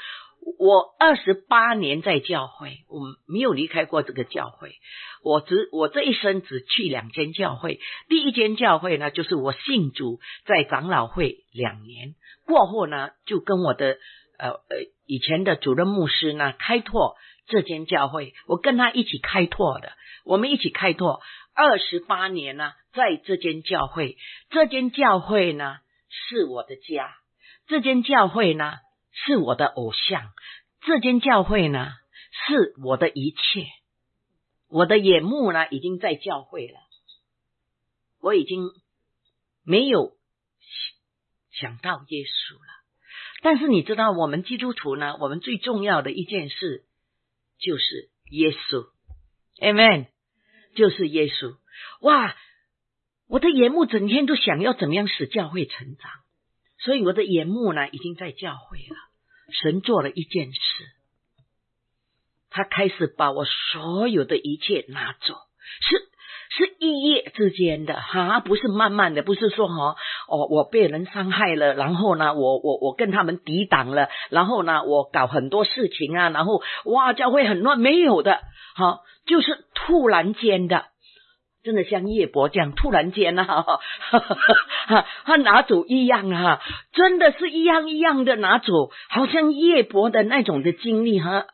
我28年在教会，我没有离开过这个教会。我这一生只去2间教会。第一间教会呢，就是我信主在长老会2年过后呢，就跟我的以前的主任牧师呢开拓这间教会，我跟他一起开拓的，我们一起开拓28年呢，在这间教会。这间教会呢是我的家，这间教会呢是我的偶像，这间教会呢是我的一切。我的眼目呢已经在教会了，我已经没有想到耶稣了。但是你知道我们基督徒呢，我们最重要的一件事就是耶稣。 Amen， 就是耶稣。哇，我的眼目整天都想要怎么样使教会成长，所以我的眼目呢已经在教会了。神做了一件事，他开始把我所有的一切拿走，是一夜之间的哈，不是慢慢的，不是说我被人伤害了，然后呢我跟他们抵挡了，然后呢我搞很多事情啊，然后哇教会很乱，没有的，就是突然间的，真的像叶伯这样突然间啊，他拿走一样啊，真的是一样一样的拿走，好像叶伯的那种的经历哈。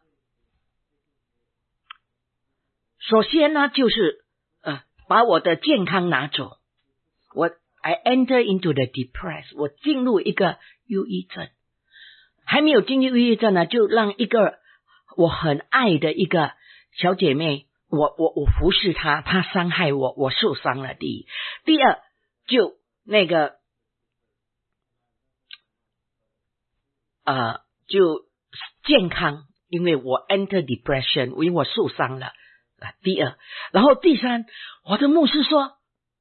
首先呢，就是把我的健康拿走，I enter into the depress， 我进入一个忧郁症，还没有进入忧郁症呢，就让一个我很爱的一个小姐妹，我服侍她，她伤害我，我受伤了。第一，第二就那个就健康，因为我 enter depression， 因为我受伤了。第二，然后第三，我的牧师说，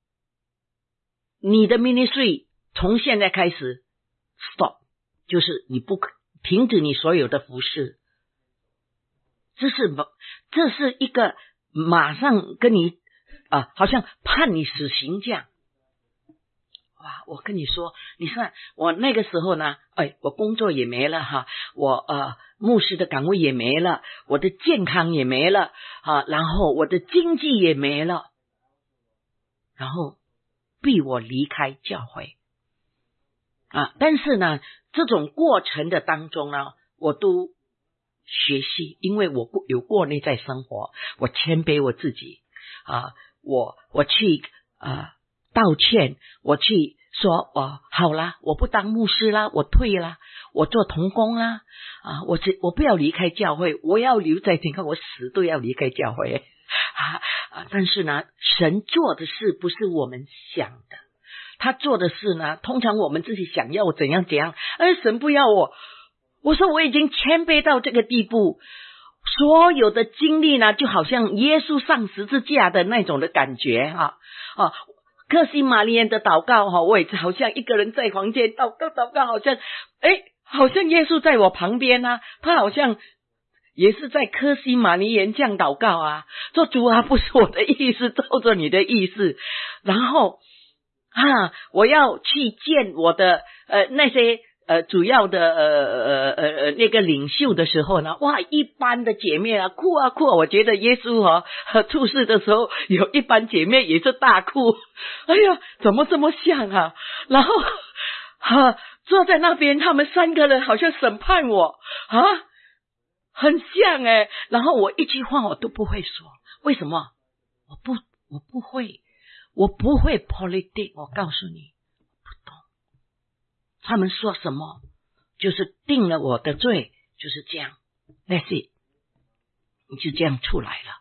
你的 ministry 从现在开始 stop， 就是你不停止你所有的服事。这是一个马上跟你好像判你死刑这样。哇，我跟你说，你看我那个时候呢，我工作也没了哈，我牧师的岗位也没了，我的健康也没了然后我的经济也没了，然后逼我离开教会但是呢，这种过程的当中呢，我都学习，因为我有过内在生活，我谦卑我自己我去道歉，我去说好啦，我不当牧师啦，我退啦，我做同工啦我不要离开教会，我要留在你看我死都要离开教会但是呢，神做的事不是我们想的，他做的事呢，通常我们自己想要怎样怎样，而神不要我说我已经谦卑到这个地步，所有的经历呢，就好像耶稣上十字架的那种的感觉克西玛丽安的祷告我也好像一个人在房间祷告好像耶稣在我旁边他好像也是在克西玛丽安这样祷告说主不是我的意思，照着你的意思。然后我要去见我的那些主要的那个领袖的时候呢，哇，一般的姐妹哭我觉得耶稣出世的时候有一般姐妹也是大哭，哎呀怎么这么像然后坐在那边，他们3个人好像审判我很像然后我一句话我都不会说，为什么？我不会 politics， 我告诉你不懂，他们说什么就是定了我的罪，就是这样 That's it， 你就这样出来了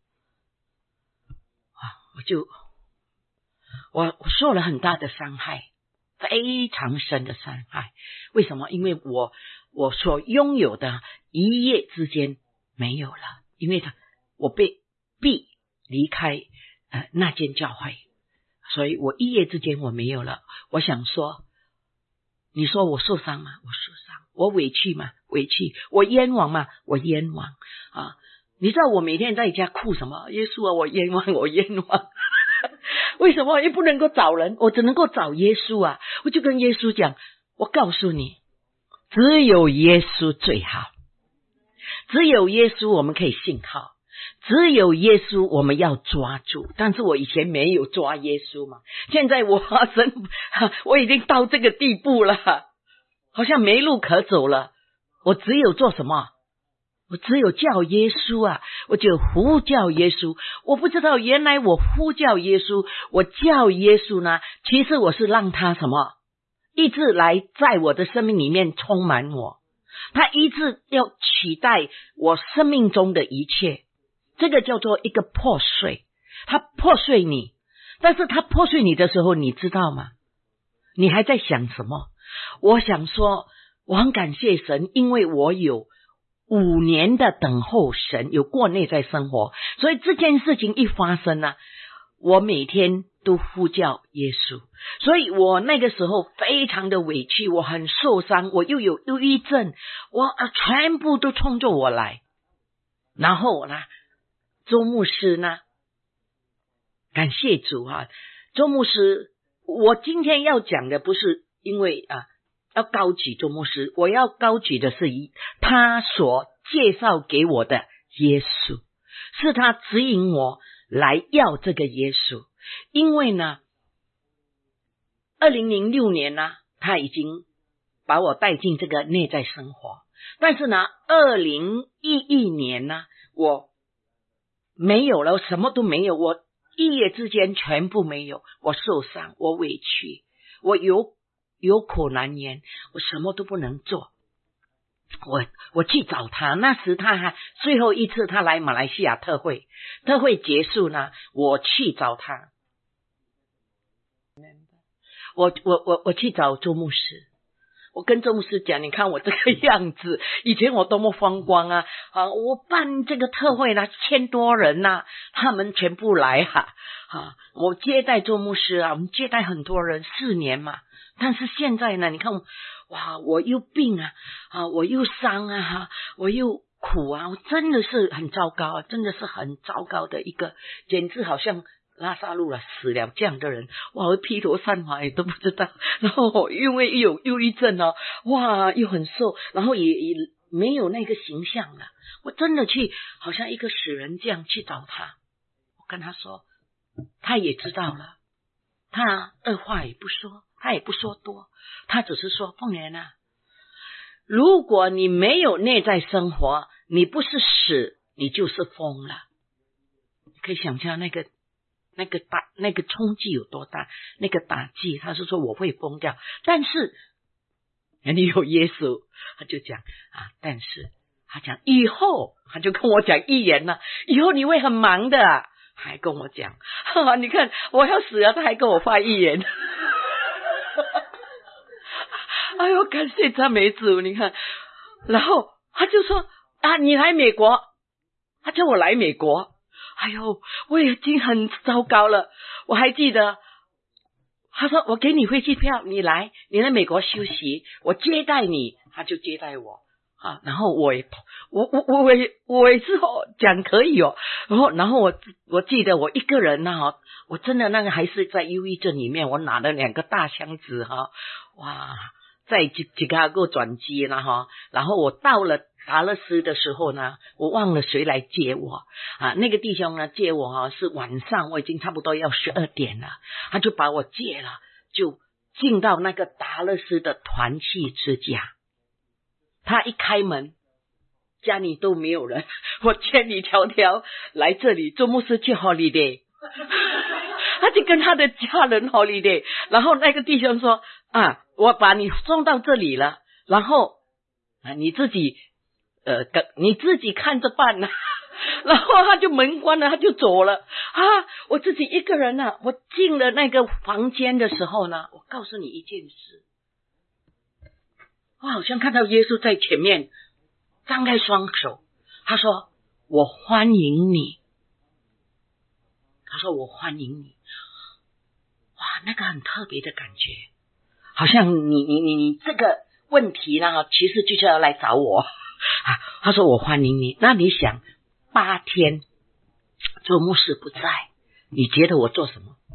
我受了很大的伤害，非常深的伤害。为什么？因为我所拥有的一夜之间没有了，因为我被逼离开那间教会，所以我一夜之间我没有了。我想说，你说我受伤吗？我受伤。我委屈吗？委屈。我冤枉吗？我冤枉你知道我每天在家哭什么？耶稣我冤枉，我冤枉为什么？又不能够找人，我只能够找耶稣我就跟耶稣讲，我告诉你，只有耶稣最好， 只有耶稣我们可以信靠，只有耶稣我们要抓住。但是我以前没有抓耶稣嘛，现在我已经到这个地步了，好像没路可走了。我只有做什么？我只有叫耶稣啊，我就呼叫耶稣。我不知道原来我呼叫耶稣，我叫耶稣呢，其实我是让他什么？一直来在我的生命里面充满我，他一直要取代我生命中的一切。这个叫做一个破碎，他破碎你。但是他破碎你的时候，你知道吗？你还在想什么？我想说，我很感谢神，因为我有5年的等候神，有过内在生活，所以这件事情一发生呢，我每天都呼叫耶稣。所以我那个时候非常的委屈，我很受伤，我又有忧郁症，我全部都冲着我来。然后呢，周牧师呢，感谢主啊，周牧师，我今天要讲的不是因为要高举周牧师，我要高举的是他所介绍给我的耶稣，是他指引我来要这个耶稣。因为呢2006年呢，他已经把我带进这个内在生活，但是呢2011年呢，我没有了，什么都没有，我一夜之间全部没有，我受伤，我委屈，我有口难言，我什么都不能做。我去找他，那时他还最后一次他来马来西亚特会结束呢，我去找他，我去找周牧师，我跟周牧师讲，你看我这个样子，以前我多么风光啊！我办这个特会呢，1000多人呐，他们全部来我接待周牧师啊，我们接待很多人4年嘛。但是现在呢，你看，哇，我又病我又伤我又苦我真的是很糟糕真的是很糟糕的一个，简直好像拉撒路死了这样的人，哇，我披头散发也都不知道。然后因为有忧郁症哇，又很瘦，然后也没有那个形象了。我真的去好像一个死人这样去找他，我跟他说，他也知道了，他二话也不说，他也不说多，他只是说，凤莲啊，如果你没有内在生活，你不是死，你就是疯了。你可以想象那个冲击有多大，那个打击，他是说我会疯掉。但是你有耶稣，他就讲但是他讲以后，他就跟我讲预言了，以后你会很忙的还跟我讲你看我要死了，他还跟我发预言哎呦，感谢赞美主，你看，然后他就说你来美国，他叫我来美国。哎呦，我已经很糟糕了。我还记得他说，我给你飞机票，你来美国休息，我接待你，他就接待我然后我也是讲可以然后我记得我一个人我真的那个还是在忧郁症里面，我拿了2个大箱子哇，在芝加哥转机然后我到了达勒斯的时候呢，我忘了谁来接我那个弟兄呢接我是晚上，我已经差不多要12点了，他就把我接了，就进到那个达勒斯的团契之家。他一开门，家里都没有人，我千里迢迢来这里，周牧师去 holiday 他就跟他的家人 holiday， 然后那个弟兄说我把你送到这里了，然后你自己看着办然后他就门关了，他就走了我自己一个人我进了那个房间的时候呢，我告诉你一件事，我好像看到耶稣在前面张开双手，他说我欢迎你，他说我欢迎你。哇，那个很特别的感觉，好像你这个问题呢，其实就是要来找我他说我欢迎你。那你想8天周牧师不在，你觉得我做什么？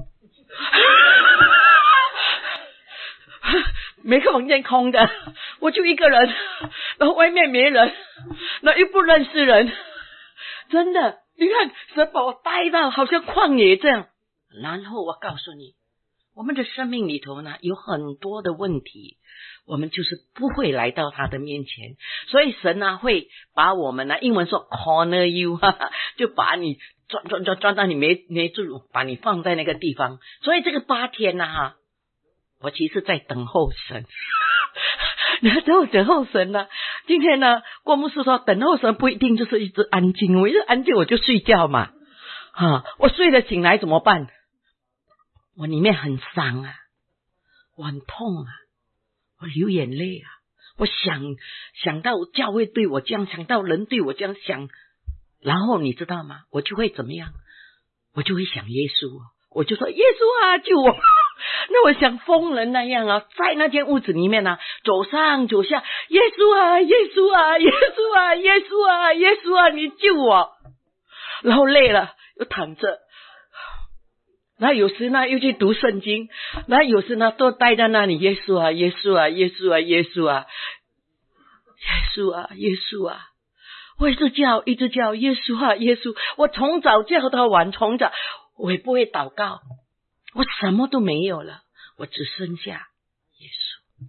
每个房间空的，我就一个人，然后外面没人， 那又不认识人，真的，你看神把我带到好像旷野这样。然后我告诉你，我们的生命里头呢有很多的问题，我们就是不会来到他的面前，所以神呢会把我们呢，英文说 corner you 就把你转到你没住，把你放在那个地方。所以这个8天呢我其实在等候神然后等候神呢，今天呢郭牧师说等候神不一定就是一直安静，我一直安静我就睡觉嘛我睡了醒来怎么办？我里面很伤啊，我很痛啊，我流眼泪啊，我想到教会对我这样，想到人对我这样想，然后你知道吗？我就会怎么样？我就会想耶稣，我就说耶稣啊救我那我想疯人那样在那间屋子里面走上走下，耶稣啊耶稣啊耶稣啊耶稣啊耶稣啊你救我，然后累了又躺着，然后有时呢又去读圣经，然后有时呢都待在那里，耶稣啊耶稣啊耶稣啊耶稣啊耶稣啊耶稣啊，我一直叫耶稣啊耶稣，我从早叫到晚，从早我也不会祷告，我什么都没有了，我只剩下耶稣。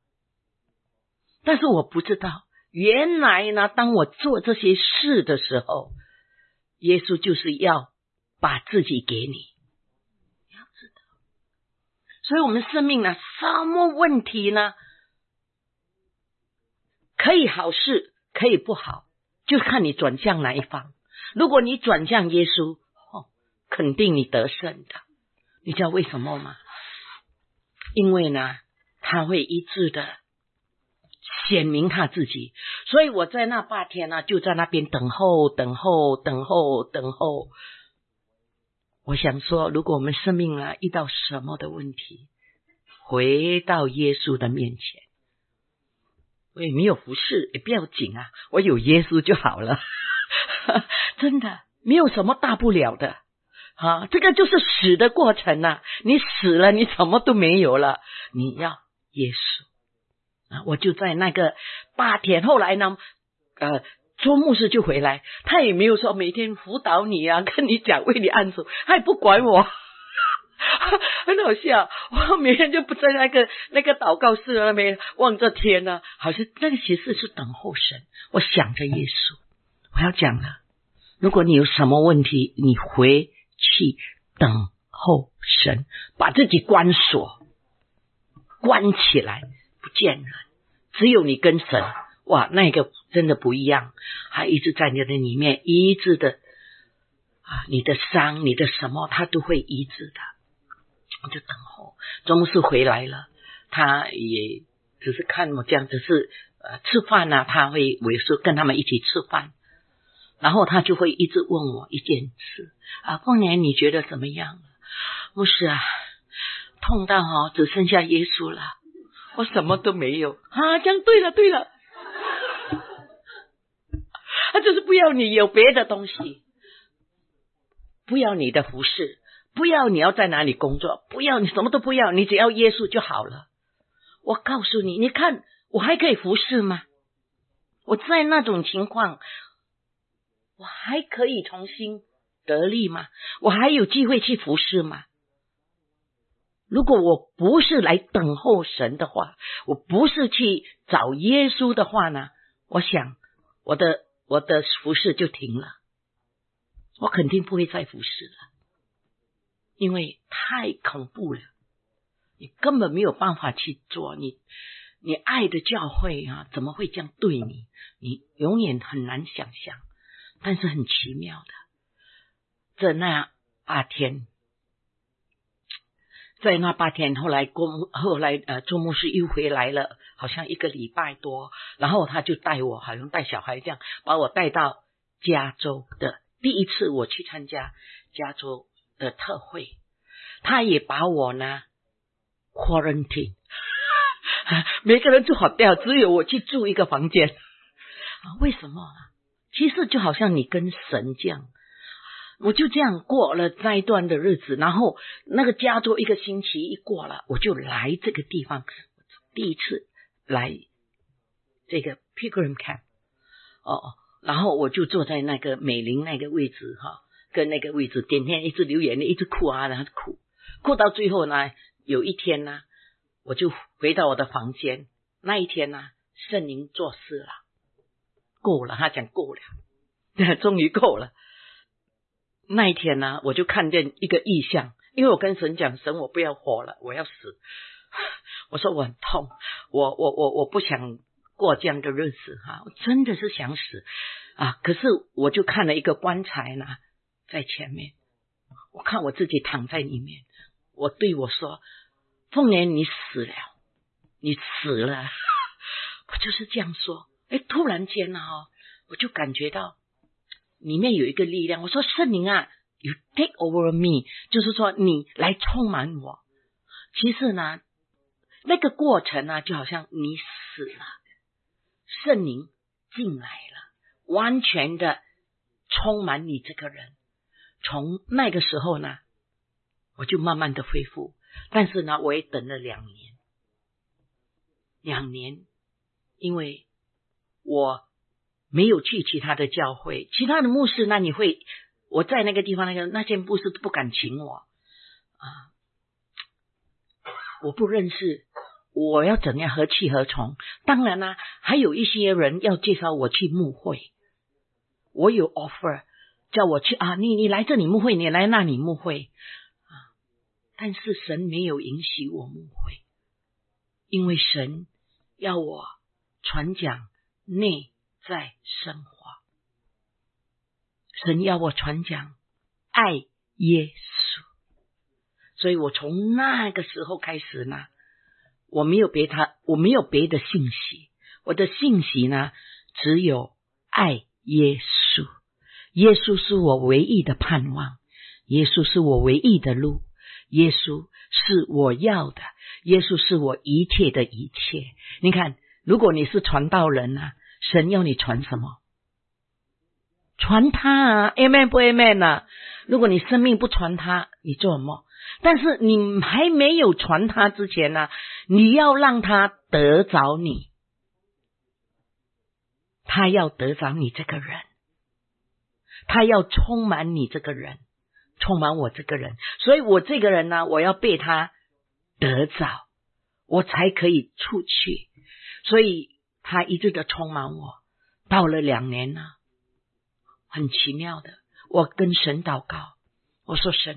但是我不知道，原来呢当我做这些事的时候，耶稣就是要把自己给你，要知道。所以我们生命呢什么问题呢，可以好事可以不好，就看你转向哪一方。如果你转向耶稣肯定你得胜的。你知道为什么吗？因为呢他会一致的显明他自己。所以我在那8天呢就在那边等候。我想说，如果我们生命遇到什么的问题，回到耶稣的面前，我也没有服侍也不要紧我有耶稣就好了真的没有什么大不了的这个就是死的过程你死了你什么都没有了，你要耶稣我就在那个8天，后来呢周牧师就回来，他也没有说每天辅导你跟你讲为你按手，他也不管我很好笑，我每天就不在那个祷告室那边望着天好像那个其实是等候神，我想着耶稣。我要讲了，如果你有什么问题，你回去等候神，把自己关锁关起来，不见人，只有你跟神，哇，那个真的不一样，还一直在你的里面一直的你的伤你的什么他都会医治的。我就等候周牧师回来了，他也只是看我这样，只是吃饭他会我有时候跟他们一起吃饭，然后他就会一直问我一件事凤年你觉得怎么样？牧师痛到只剩下耶稣了，我什么都没有这样对了他就是不要你有别的东西，不要你的服侍，不要你要在哪里工作，不要你什么都不要，你只要耶稣就好了。我告诉你，你看我还可以服侍吗？我在那种情况我还可以重新得力吗？我还有机会去服侍吗？如果我不是来等候神的话，我不是去找耶稣的话呢，我想我的服侍就停了，我肯定不会再服侍了，因为太恐怖了，你根本没有办法去做，你爱的教会怎么会这样对你？你永远很难想象。但是很奇妙的，在那8天，后来周牧师又回来了，好像1个礼拜多，然后他就带我，好像带小孩这样，把我带到加州的第一次我去参加加州的特会，他也把我呢 quarantine 每个人住好掉，只有我去住一个房间为什么其实就好像你跟神这样，我就这样过了那一段的日子，然后那个加州1个星期一过了，我就来这个地方，第一次来这个 Pilgrim Camp 然后我就坐在那个美玲那个位置跟那个位置天天一直流眼泪，一直哭啊，然后哭到最后呢，有一天呢，我就回到我的房间。那一天呢，圣灵做事了，够了，他讲够了，终于够了。那一天呢，我就看见一个异象，因为我跟神讲，神，我不要活了，我要死。我说我很痛，我不想过这样的日子我真的是想死可是我就看了一个棺材呢，在前面，我看我自己躺在里面，我对我说，凤莲，你死了，你死了。我就是这样说。突然间我就感觉到里面有一个力量，我说圣灵you take over me， 就是说你来充满我。其实呢，那个过程呢，就好像你死了，圣灵进来了，完全的充满你这个人。从那个时候呢，我就慢慢的恢复，但是呢，我也等了2年，因为我没有去其他的教会，其他的牧师呢，我在那个地方，那些牧师都不敢请我我不认识，我要怎样何去何从？当然啦，还有一些人要介绍我去牧会，我有 offer 叫我去你来这里牧会，你来那里牧会但是神没有允许我牧会，因为神要我传讲内在生活，神要我传讲爱耶稣。所以我从那个时候开始呢，我没有别的信息，我的信息呢只有爱耶稣。耶稣是我唯一的盼望，耶稣是我唯一的路，耶稣是我要的，耶稣是我一切的一切。你看，如果你是传道人神要你传什么？传他amen 不 amen 如果你生命不传他，你做什么？但是你还没有传他之前你要让他得着你，他要得着你这个人，他要充满你这个人，充满我这个人。所以我这个人我要被他得着，我才可以出去。所以他一直的充满我，到了2年很奇妙的，我跟神祷告，我说神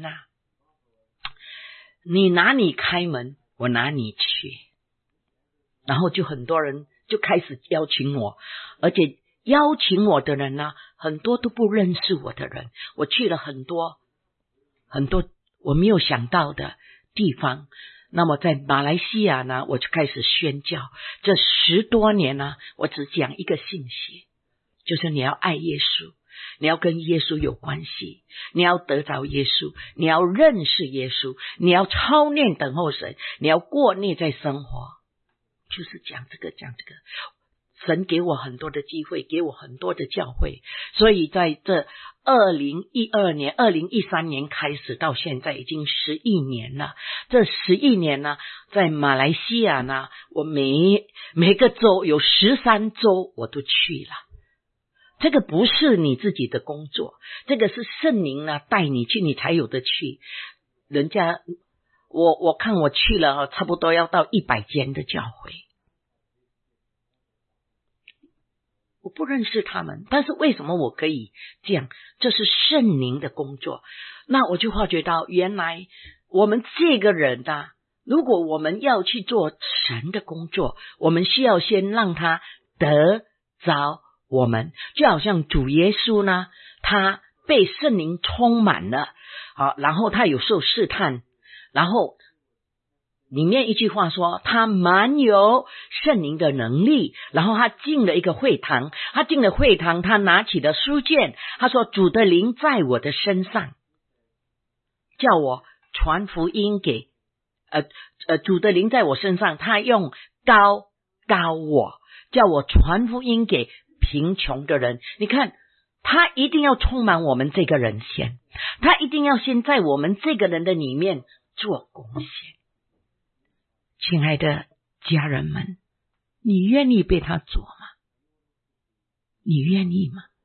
你哪里开门，我哪里去。然后就很多人就开始邀请我，而且邀请我的人很多都不认识我的人。我去了很多我没有想到的地方。那么在马来西亚我就开始宣教。这10多年我只讲一个信息，就是你要爱耶稣，你要跟耶稣有关系，你要得着耶稣，你要认识耶稣，你要操练等候神，你要过内在生活，就是讲这个。神给我很多的机会，给我很多的教会。所以在这2012年2013年开始到现在已经11年了。这11年在马来西亚我每个州有13州我都去了。这个不是你自己的工作，这个是圣灵带你去，你才有的去。人家我看我去了差不多要到100间的教会，我不认识他们，但是为什么我可以这样？这是圣灵的工作。那我就发觉到，原来我们这个人如果我们要去做神的工作，我们需要先让他得着我们。就好像主耶稣他被圣灵充满了然后他有受试探，然后里面一句话说他满有圣灵的能力，然后他进了一个会堂，他拿起了书卷，他说主的灵在我的身上，叫我传福音给主的灵在我身上，他用高我，叫我传福音给贫穷的人。你看，他一定要充满我们这个人先，他一定要先在我们这个人的里面做贡献。亲爱的家人们，你愿意被他做吗？你愿意吗？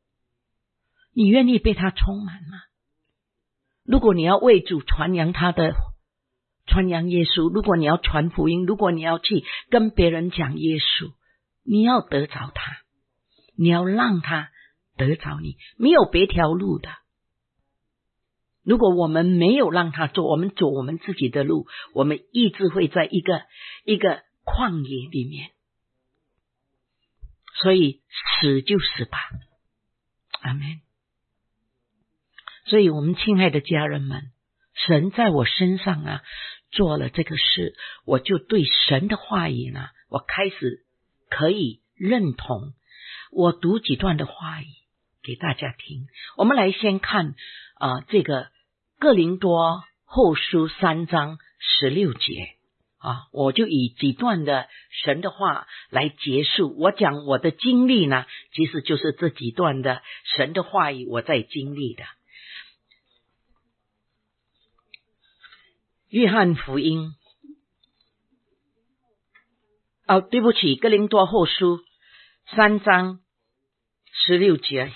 你愿意被他充满吗？如果你要为主传扬耶稣，如果你要传福音，如果你要去跟别人讲耶稣，你要得着他，你要让他得着你，没有别条路的。如果我们没有让他做，我们走我们自己的路，我们一直会在一个旷野里面。所以死就死吧，阿们。所以我们亲爱的家人们，神在我身上啊做了这个事，我就对神的话语呢，我开始可以认同。我读几段的话语给大家听。我们来先看这个哥林多后书3章16节我就以几段的神的话来结束。我讲我的经历呢，其实就是这几段的神的话语我在经历的。约翰福音对不起，哥林多后书3章16节。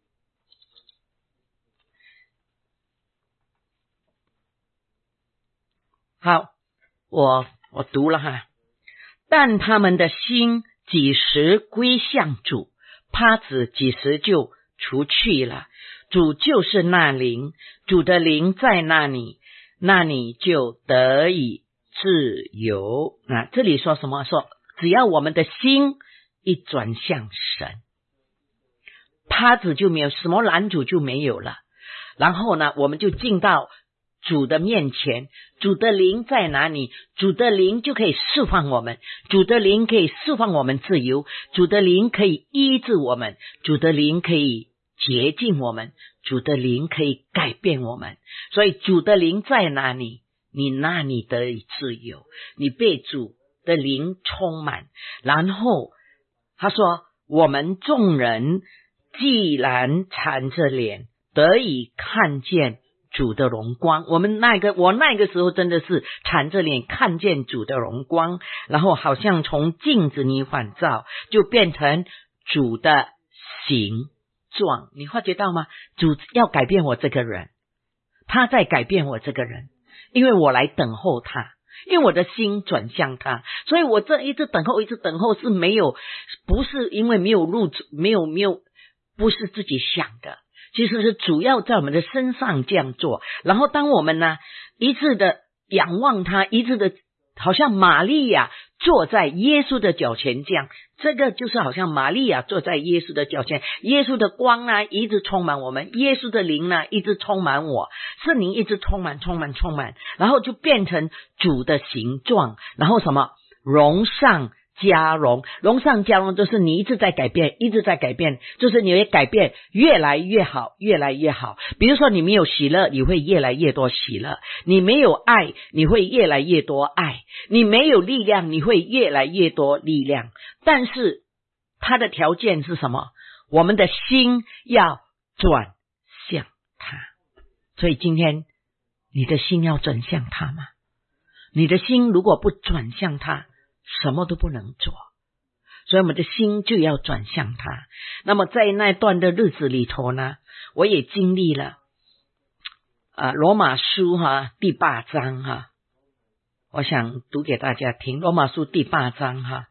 好，我读了哈。但他们的心几时归向主，帕子几时就除去了。主就是那灵，主的灵在那里，那你就得以自由。这里说什么？说只要我们的心一转向神，帕子就没有，什么拦阻就没有了。然后呢，我们就进到主的面前，主的灵在哪里？主的灵就可以释放我们，主的灵可以释放我们自由，主的灵可以医治我们，主的灵可以洁净我们，主的灵可以改变我们。所以主的灵在哪里，你那里得以自由，你被主的灵充满。然后他说，我们众人既然缠着脸得以看见主的荣光，我那个时候真的是缠着脸看见主的荣光，然后好像从镜子里反照，就变成主的形状。你发觉到吗？主要改变我这个人，他在改变我这个人，因为我来等候他，因为我的心转向他。所以我这一直等候是没有，不是因为没有入主，没有不是自己想的，其实是主要在我们的身上这样做。然后当我们呢一致的仰望他，一致的好像玛利亚坐在耶稣的脚前这样，这个就是好像玛利亚坐在耶稣的脚前，耶稣的光呢一直充满我们，耶稣的灵呢一直充满我，圣灵一直充满，然后就变成主的形状。然后什么？荣上加荣，荣上加荣，就是你一直在改变，就是你会改变越来越好。比如说你没有喜乐，你会越来越多喜乐；你没有爱，你会越来越多爱；你没有力量，你会越来越多力量。但是它的条件是什么？我们的心要转向他。所以今天你的心要转向他吗？你的心如果不转向他，什么都不能做。所以我们的心就要转向他。那么在那段的日子里头呢，我也经历了罗马书第8章我想读给大家听。罗马书第8章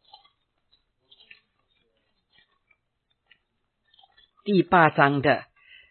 第8章的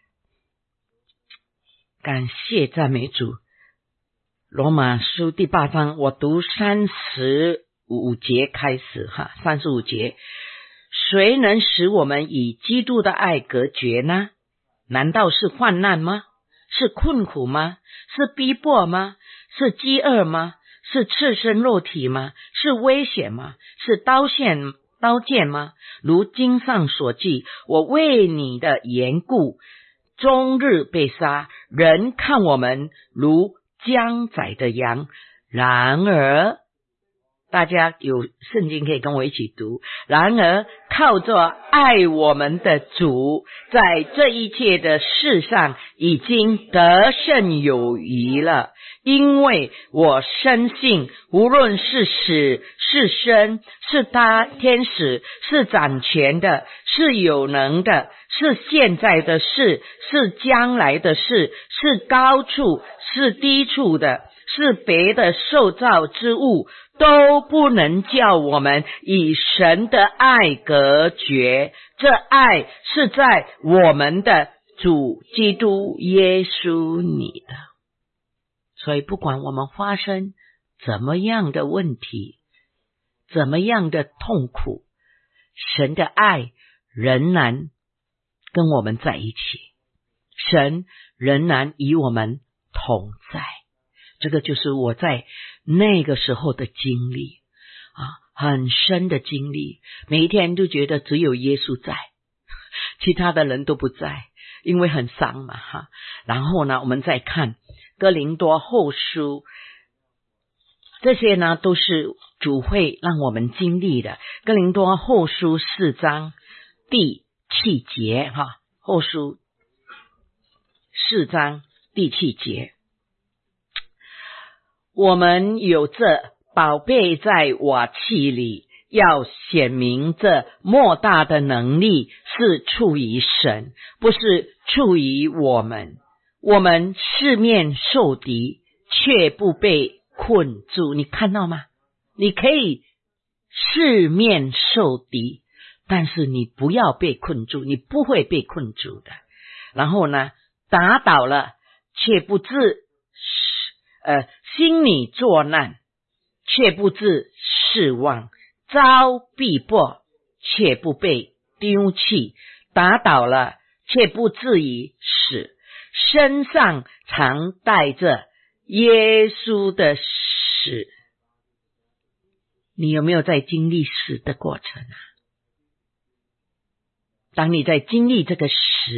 感谢赞美主。罗马书第8章，我读35节开始35节。谁能使我们与基督的爱隔绝呢？难道是患难吗？是困苦吗？是逼迫吗？是饥饿吗？是赤身肉体吗？是危险吗？是刀剑吗？如经上所记，我为你的缘故终日被杀，人看我们如将宰的羊。然而大家有圣经可以跟我一起读。然而靠着爱我们的主，在这一切的事上已经得胜有余了。因为我深信，无论是死是生，是天使，是掌权的，是有能的，是现在的事，是将来的事，是高处是低处的，是别的受造之物，都不能叫我们与神的爱隔绝。这爱是在我们的主基督耶稣里的。所以不管我们发生怎么样的问题，怎么样的痛苦，神的爱仍然跟我们在一起，神仍然与我们同在。这个就是我在那个时候的经历很深的经历。每一天都觉得只有耶稣在，其他的人都不在，因为很伤嘛然后呢，我们再看哥林多后书，这些呢都是主会让我们经历的。哥林多后书4章第7节后书4章第7节，我们有这宝贝在瓦器里，要显明这莫大的能力是出于神，不是出于我们。我们四面受敌，却不被困住。你看到吗？你可以四面受敌，但是你不要被困住，你不会被困住的。然后呢，打倒了，却不致心里作难，却不致失望，遭逼迫，却不被丢弃，打倒了，却不至于死，身上常带着耶稣的死。你有没有在经历死的过程当你在经历这个死，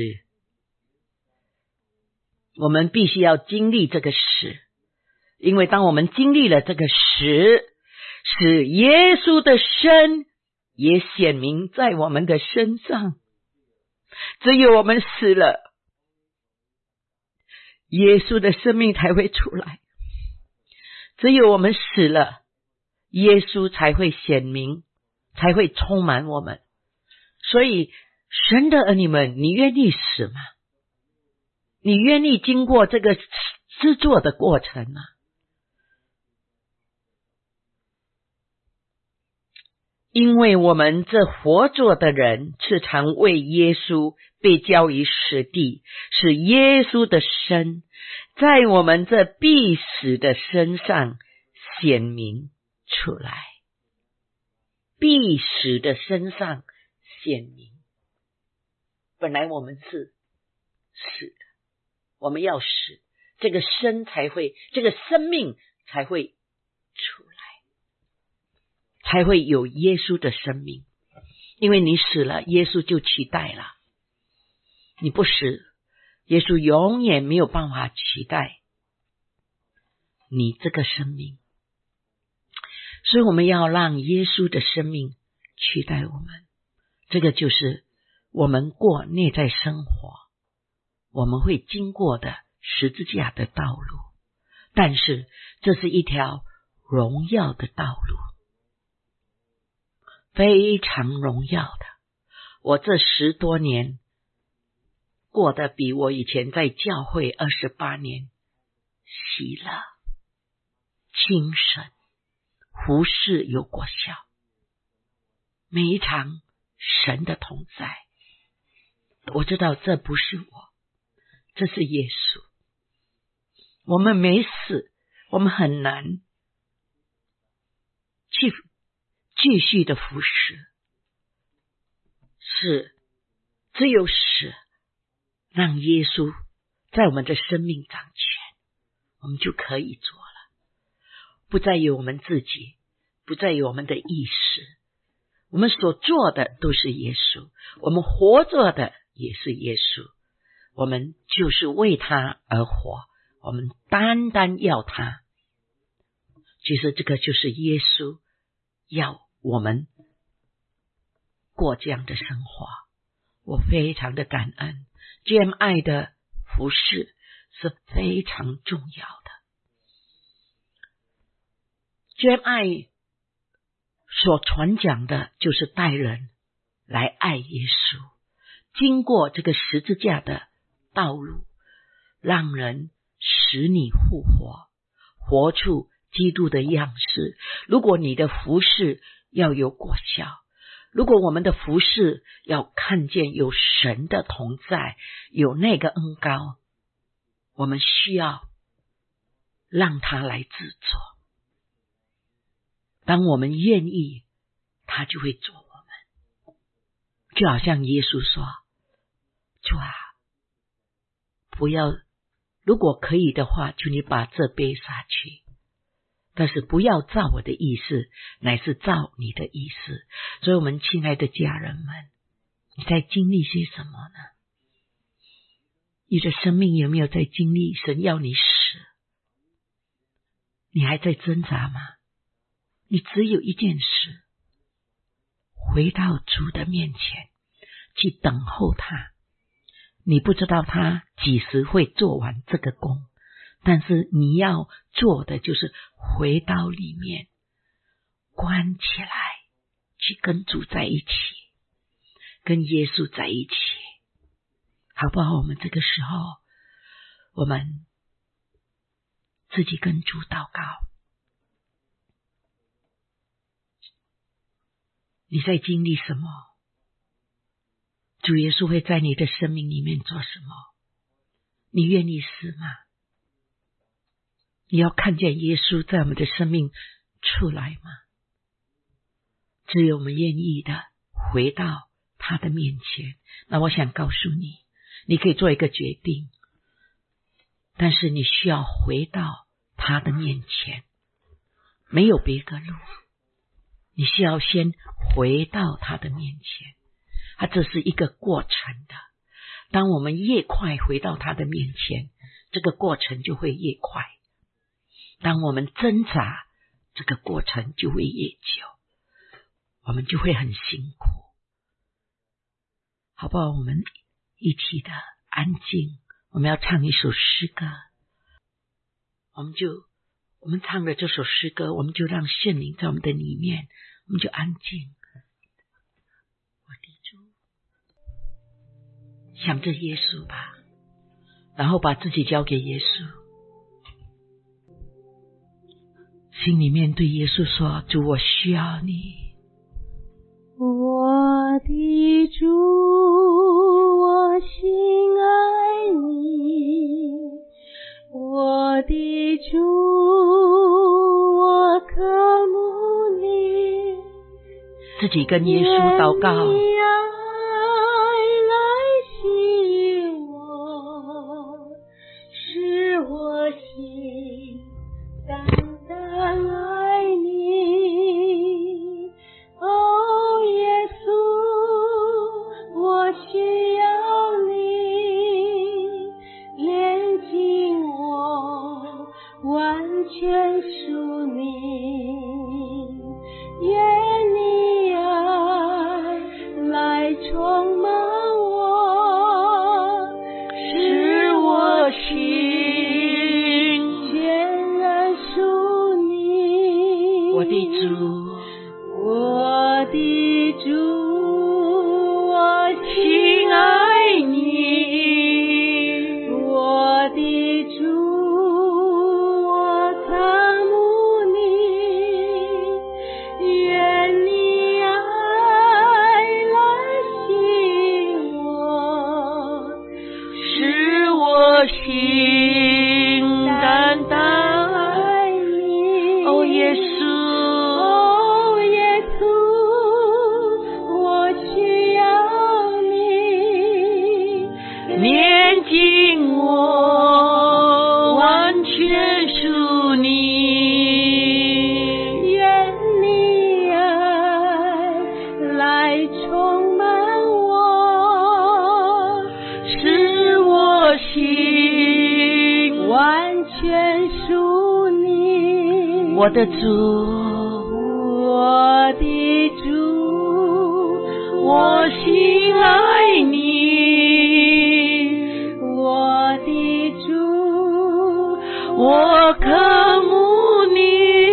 我们必须要经历这个死，因为当我们经历了这个死，使耶稣的生也显明在我们的身上。只有我们死了，耶稣的生命才会出来，只有我们死了，耶稣才会显明，才会充满我们。所以神的儿女们，你愿意死吗？你愿意经过这个制作的过程吗？因为我们这活着的人是常为耶稣被交于死地，使耶稣的生在我们这必死的身上显明出来，必死的身上显明。本来我们是死的，我们要死，这个生才会，这个生命才会出来，才会有耶稣的生命。因为你死了，耶稣就取代了。你不死，耶稣永远没有办法取代你这个生命。所以我们要让耶稣的生命取代我们，这个就是我们过内在生活我们会经过的十字架的道路，但是这是一条荣耀的道路，非常荣耀的。我这10多年过得比我以前在教会28年喜乐、轻省、服事有果效，每一场神的同在。我知道这不是我，这是耶稣。我们没死，我们很难去继续的服侍，是只有死让耶稣在我们的生命掌权，我们就可以做了，不再有我们自己，不再有我们的意识，我们所做的都是耶稣，我们活着的也是耶稣，我们就是为他而活，我们单单要他。其实这个就是耶稣要我们过这样的生活。我非常的感恩 GMI 的服事是非常重要的。GMI 所传讲的就是带人来爱耶稣，经过这个十字架的道路，让人使你复活，活出基督的样式。如果你的服事要有果效，如果我们的服事要看见有神的同在，有那个恩膏，我们需要让他来制作。当我们愿意，他就会做我们。就好像耶稣说，主啊，不要，如果可以的话，求你把这杯洒去，但是不要照我的意思，乃是照你的意思。所以我们亲爱的家人们，你在经历些什么呢？你的生命有没有在经历神要你死？你还在挣扎吗？你只有一件事，回到主的面前去等候他。你不知道他几时会做完这个工，但是你要做的就是回到里面，关起来，去跟主在一起，跟耶稣在一起，好不好？我们这个时候，我们自己跟主祷告。你在经历什么？主耶稣会在你的生命里面做什么？你愿意死吗？你要看见耶稣在我们的生命出来吗？只有我们愿意的回到他的面前。那我想告诉你，你可以做一个决定，但是你需要回到他的面前，没有别的路，你需要先回到他的面前。这是一个过程的，当我们越快回到他的面前，这个过程就会越快。当我们挣扎，这个过程就会越久，我们就会很辛苦，好不好？我们一起的安静，我们要唱一首诗歌，我们唱的这首诗歌，我们就让圣灵在我们的里面，我们就安静。我的主，想着耶稣吧，然后把自己交给耶稣，心里面对耶稣说，主，我需要你。 我的主，我心爱你，我的主，我渴慕你， 自己跟耶稣祷告， 我的主， 我的主，我心爱你，我的主，我渴慕你，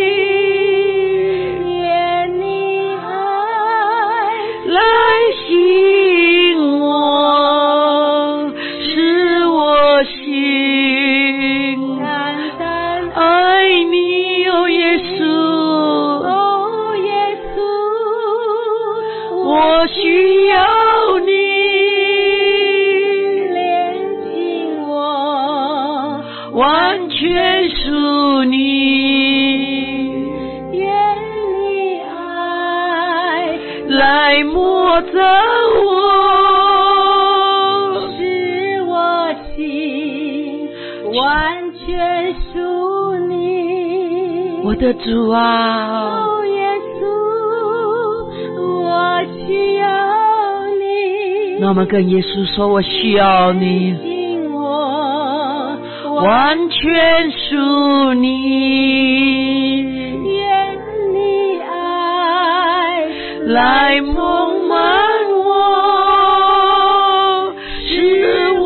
愿你爱来吸引我，使我心单单爱你，哦耶稣，哦耶稣，我需要你连进我，完全属你，愿你爱来摸着我，使我心完全属你，我的主啊，哦耶稣，我需要你，那我们跟耶稣说，我需要你，完全属你，愿你爱来充满我，使我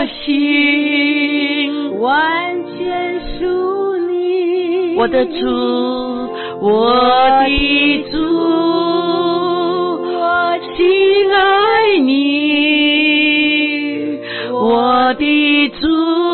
心完全属你，我的主，我的主，我心爱你，我的主，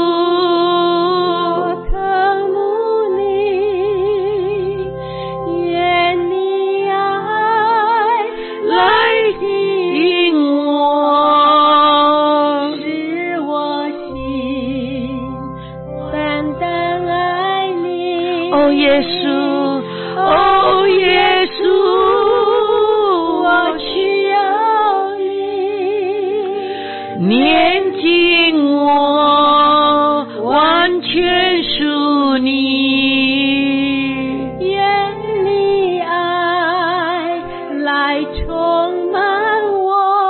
耶稣，哦耶稣，我需要你，念经我完全属你，愿你爱来充满我，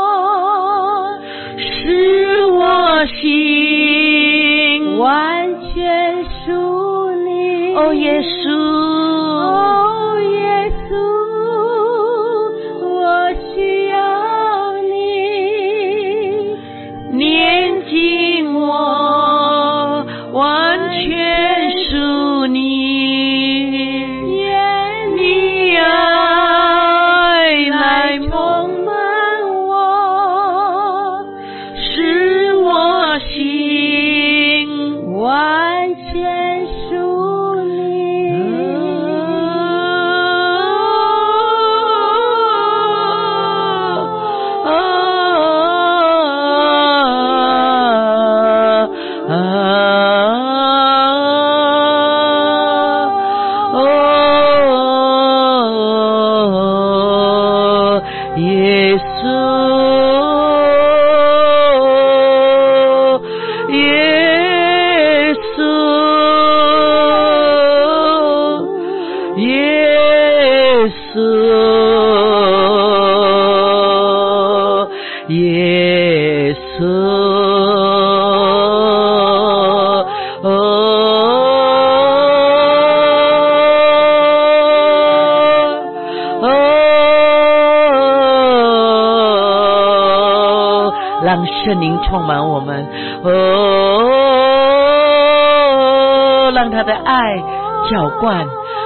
使我心完全属你，哦耶稣，哦耶稣，我需要你，念经我完全属你，愿你爱来充满我，使我心完全属你。让圣灵充满我们，让他的爱浇灌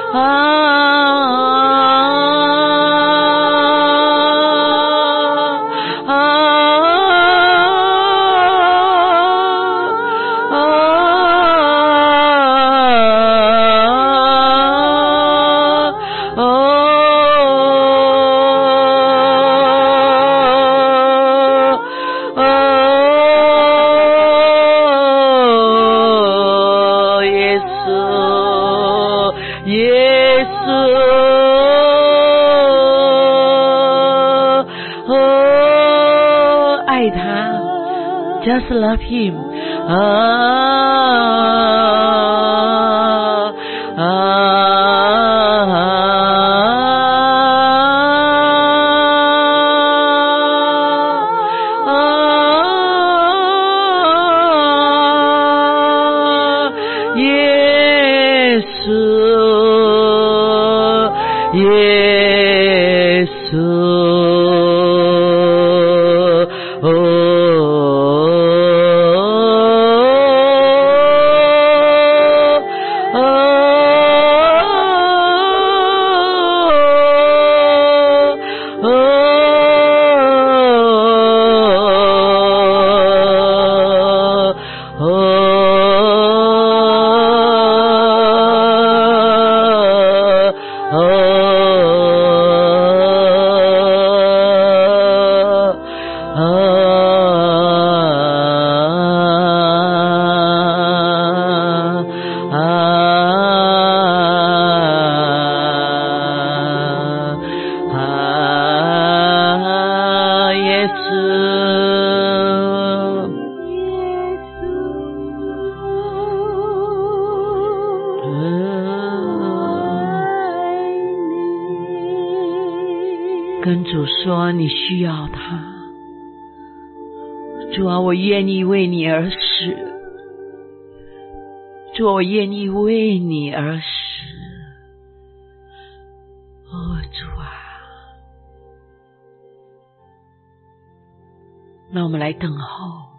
Just love him. Yes. 跟主说你需要他，主啊，我愿意为你而死，主啊，我愿意为你而死。哦，主啊，那我们来等候。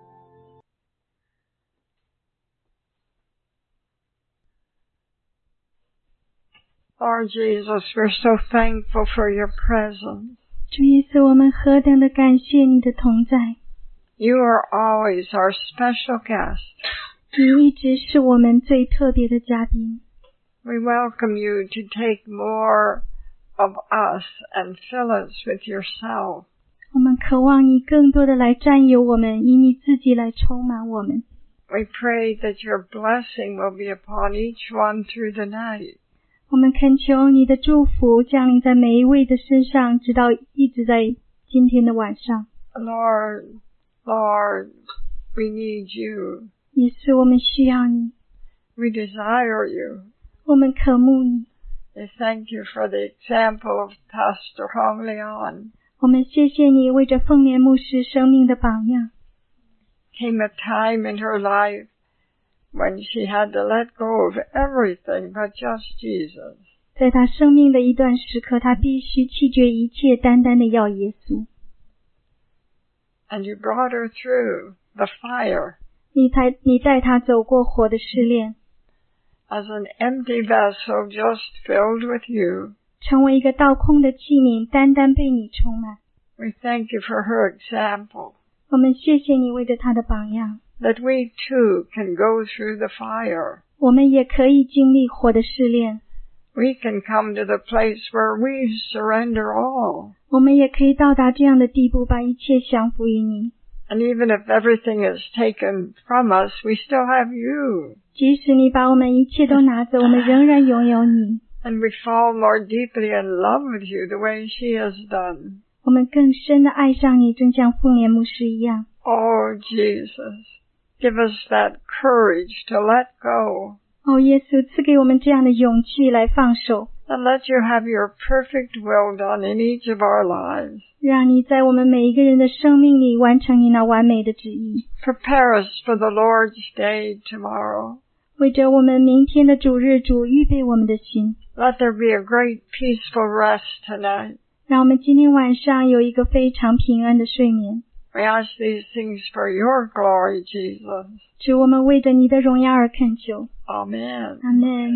Lord Jesus, we're so thankful for your presence. 主耶稣，我们何等的感谢你的同在。 You are always our special guest. 你一直是我们最特别的嘉宾。 We welcome you to take more of us and fill us with yourself. 我们渴望你更多的来占有我们，以你自己来充满我们。 We pray that your blessing will be upon each one through the night. 我们恳求你的祝福降临在每一位的身上，直到一直在今天的晚上。 Lord, we need you. 耶稣，我们需要你， We desire you. 我们渴慕你。 We thank you for the example of Pastor Hong Leon. 我们谢谢你为着凤莲牧师生命的榜样。 Came a time in her life when she had to let go of everything but just Jesus. 在他生命的一段时刻，他必须弃绝一切，单单的要耶稣。 And you brought her through the fire. 你带他走过火的试炼， As an empty vessel just filled with you. 成为一个倒空的器皿，单单被你充满。 We thank you for her example. 我们谢谢你为着他的榜样， That we too can go through the fire. 我们也可以经历火的试炼， We can come to the place where we surrender all. 我们也可以到达这样的地步，把一切降服于你。 And even if everything is taken from us, we still have you. 即使你把我们一切都拿走，我们仍然拥有你。 And we fall more deeply in love with you the way she has done. 我们更深的爱上你，正像凤莲牧师一样。 Oh, Jesus, give us that courage to let go. 哦，耶稣，赐给我们这样的勇气来放手， And let you have your perfect will done in each of our lives. 让你在我们每一个人的生命里完成你那完美的旨意。 Prepare us for the Lord's day tomorrow. 为着我们明天的主日，主预备我们的心， Let there be a great peaceful rest tonight. 让我们今天晚上有一个非常平安的睡眠。 We ask these things for your glory, Jesus. 主，我们为着你的荣耀而恳求。 Amen. 阿们。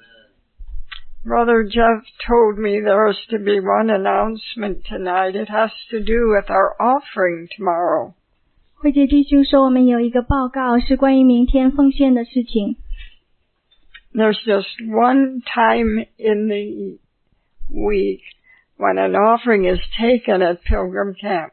Brother Jeff told me there is to be one announcement tonight. It has to do with our offering tomorrow. 慧姐弟兄说，我们有一个报告是关于明天奉献的事情。 There's just one time in the week when an offering is taken at Pilgrim Camp.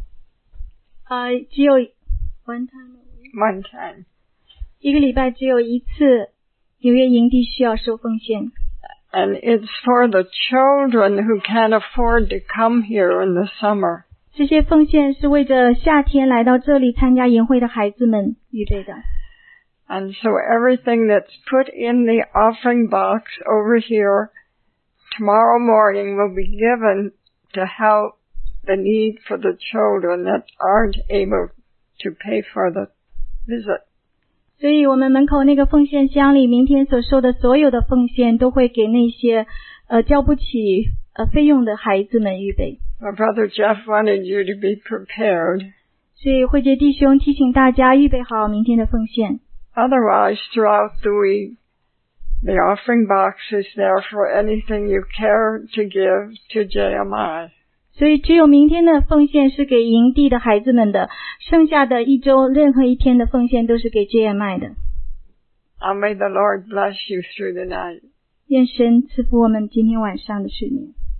只有 one time a week. One time. 一个礼拜只有一次，纽约营地需要收奉献。 And it's for the children who can't afford to come here in the summer. 这些奉献是为着夏天来到这里参加营会的孩子们预备的。 And so everything that's put in the offering box over here tomorrow morning will be given to help the need for the children that aren't able to pay for the visit. 所以我们门口那个奉献箱里，明天所收的所有的奉献都会给那些交不起费用的孩子们预备。 Our brother Jeff wanted you to be prepared. 所以慧杰弟兄提醒大家预备好明天的奉献。 Otherwise, throughout the week, the offering box is there for anything you care to give to JMI. 所以只有明天的奉献是给营地的孩子们的，剩下的一周任何一天的奉献都是给 JMI 的。 May the Lord bless you through the night. 愿神赐福我们今天晚上的睡眠。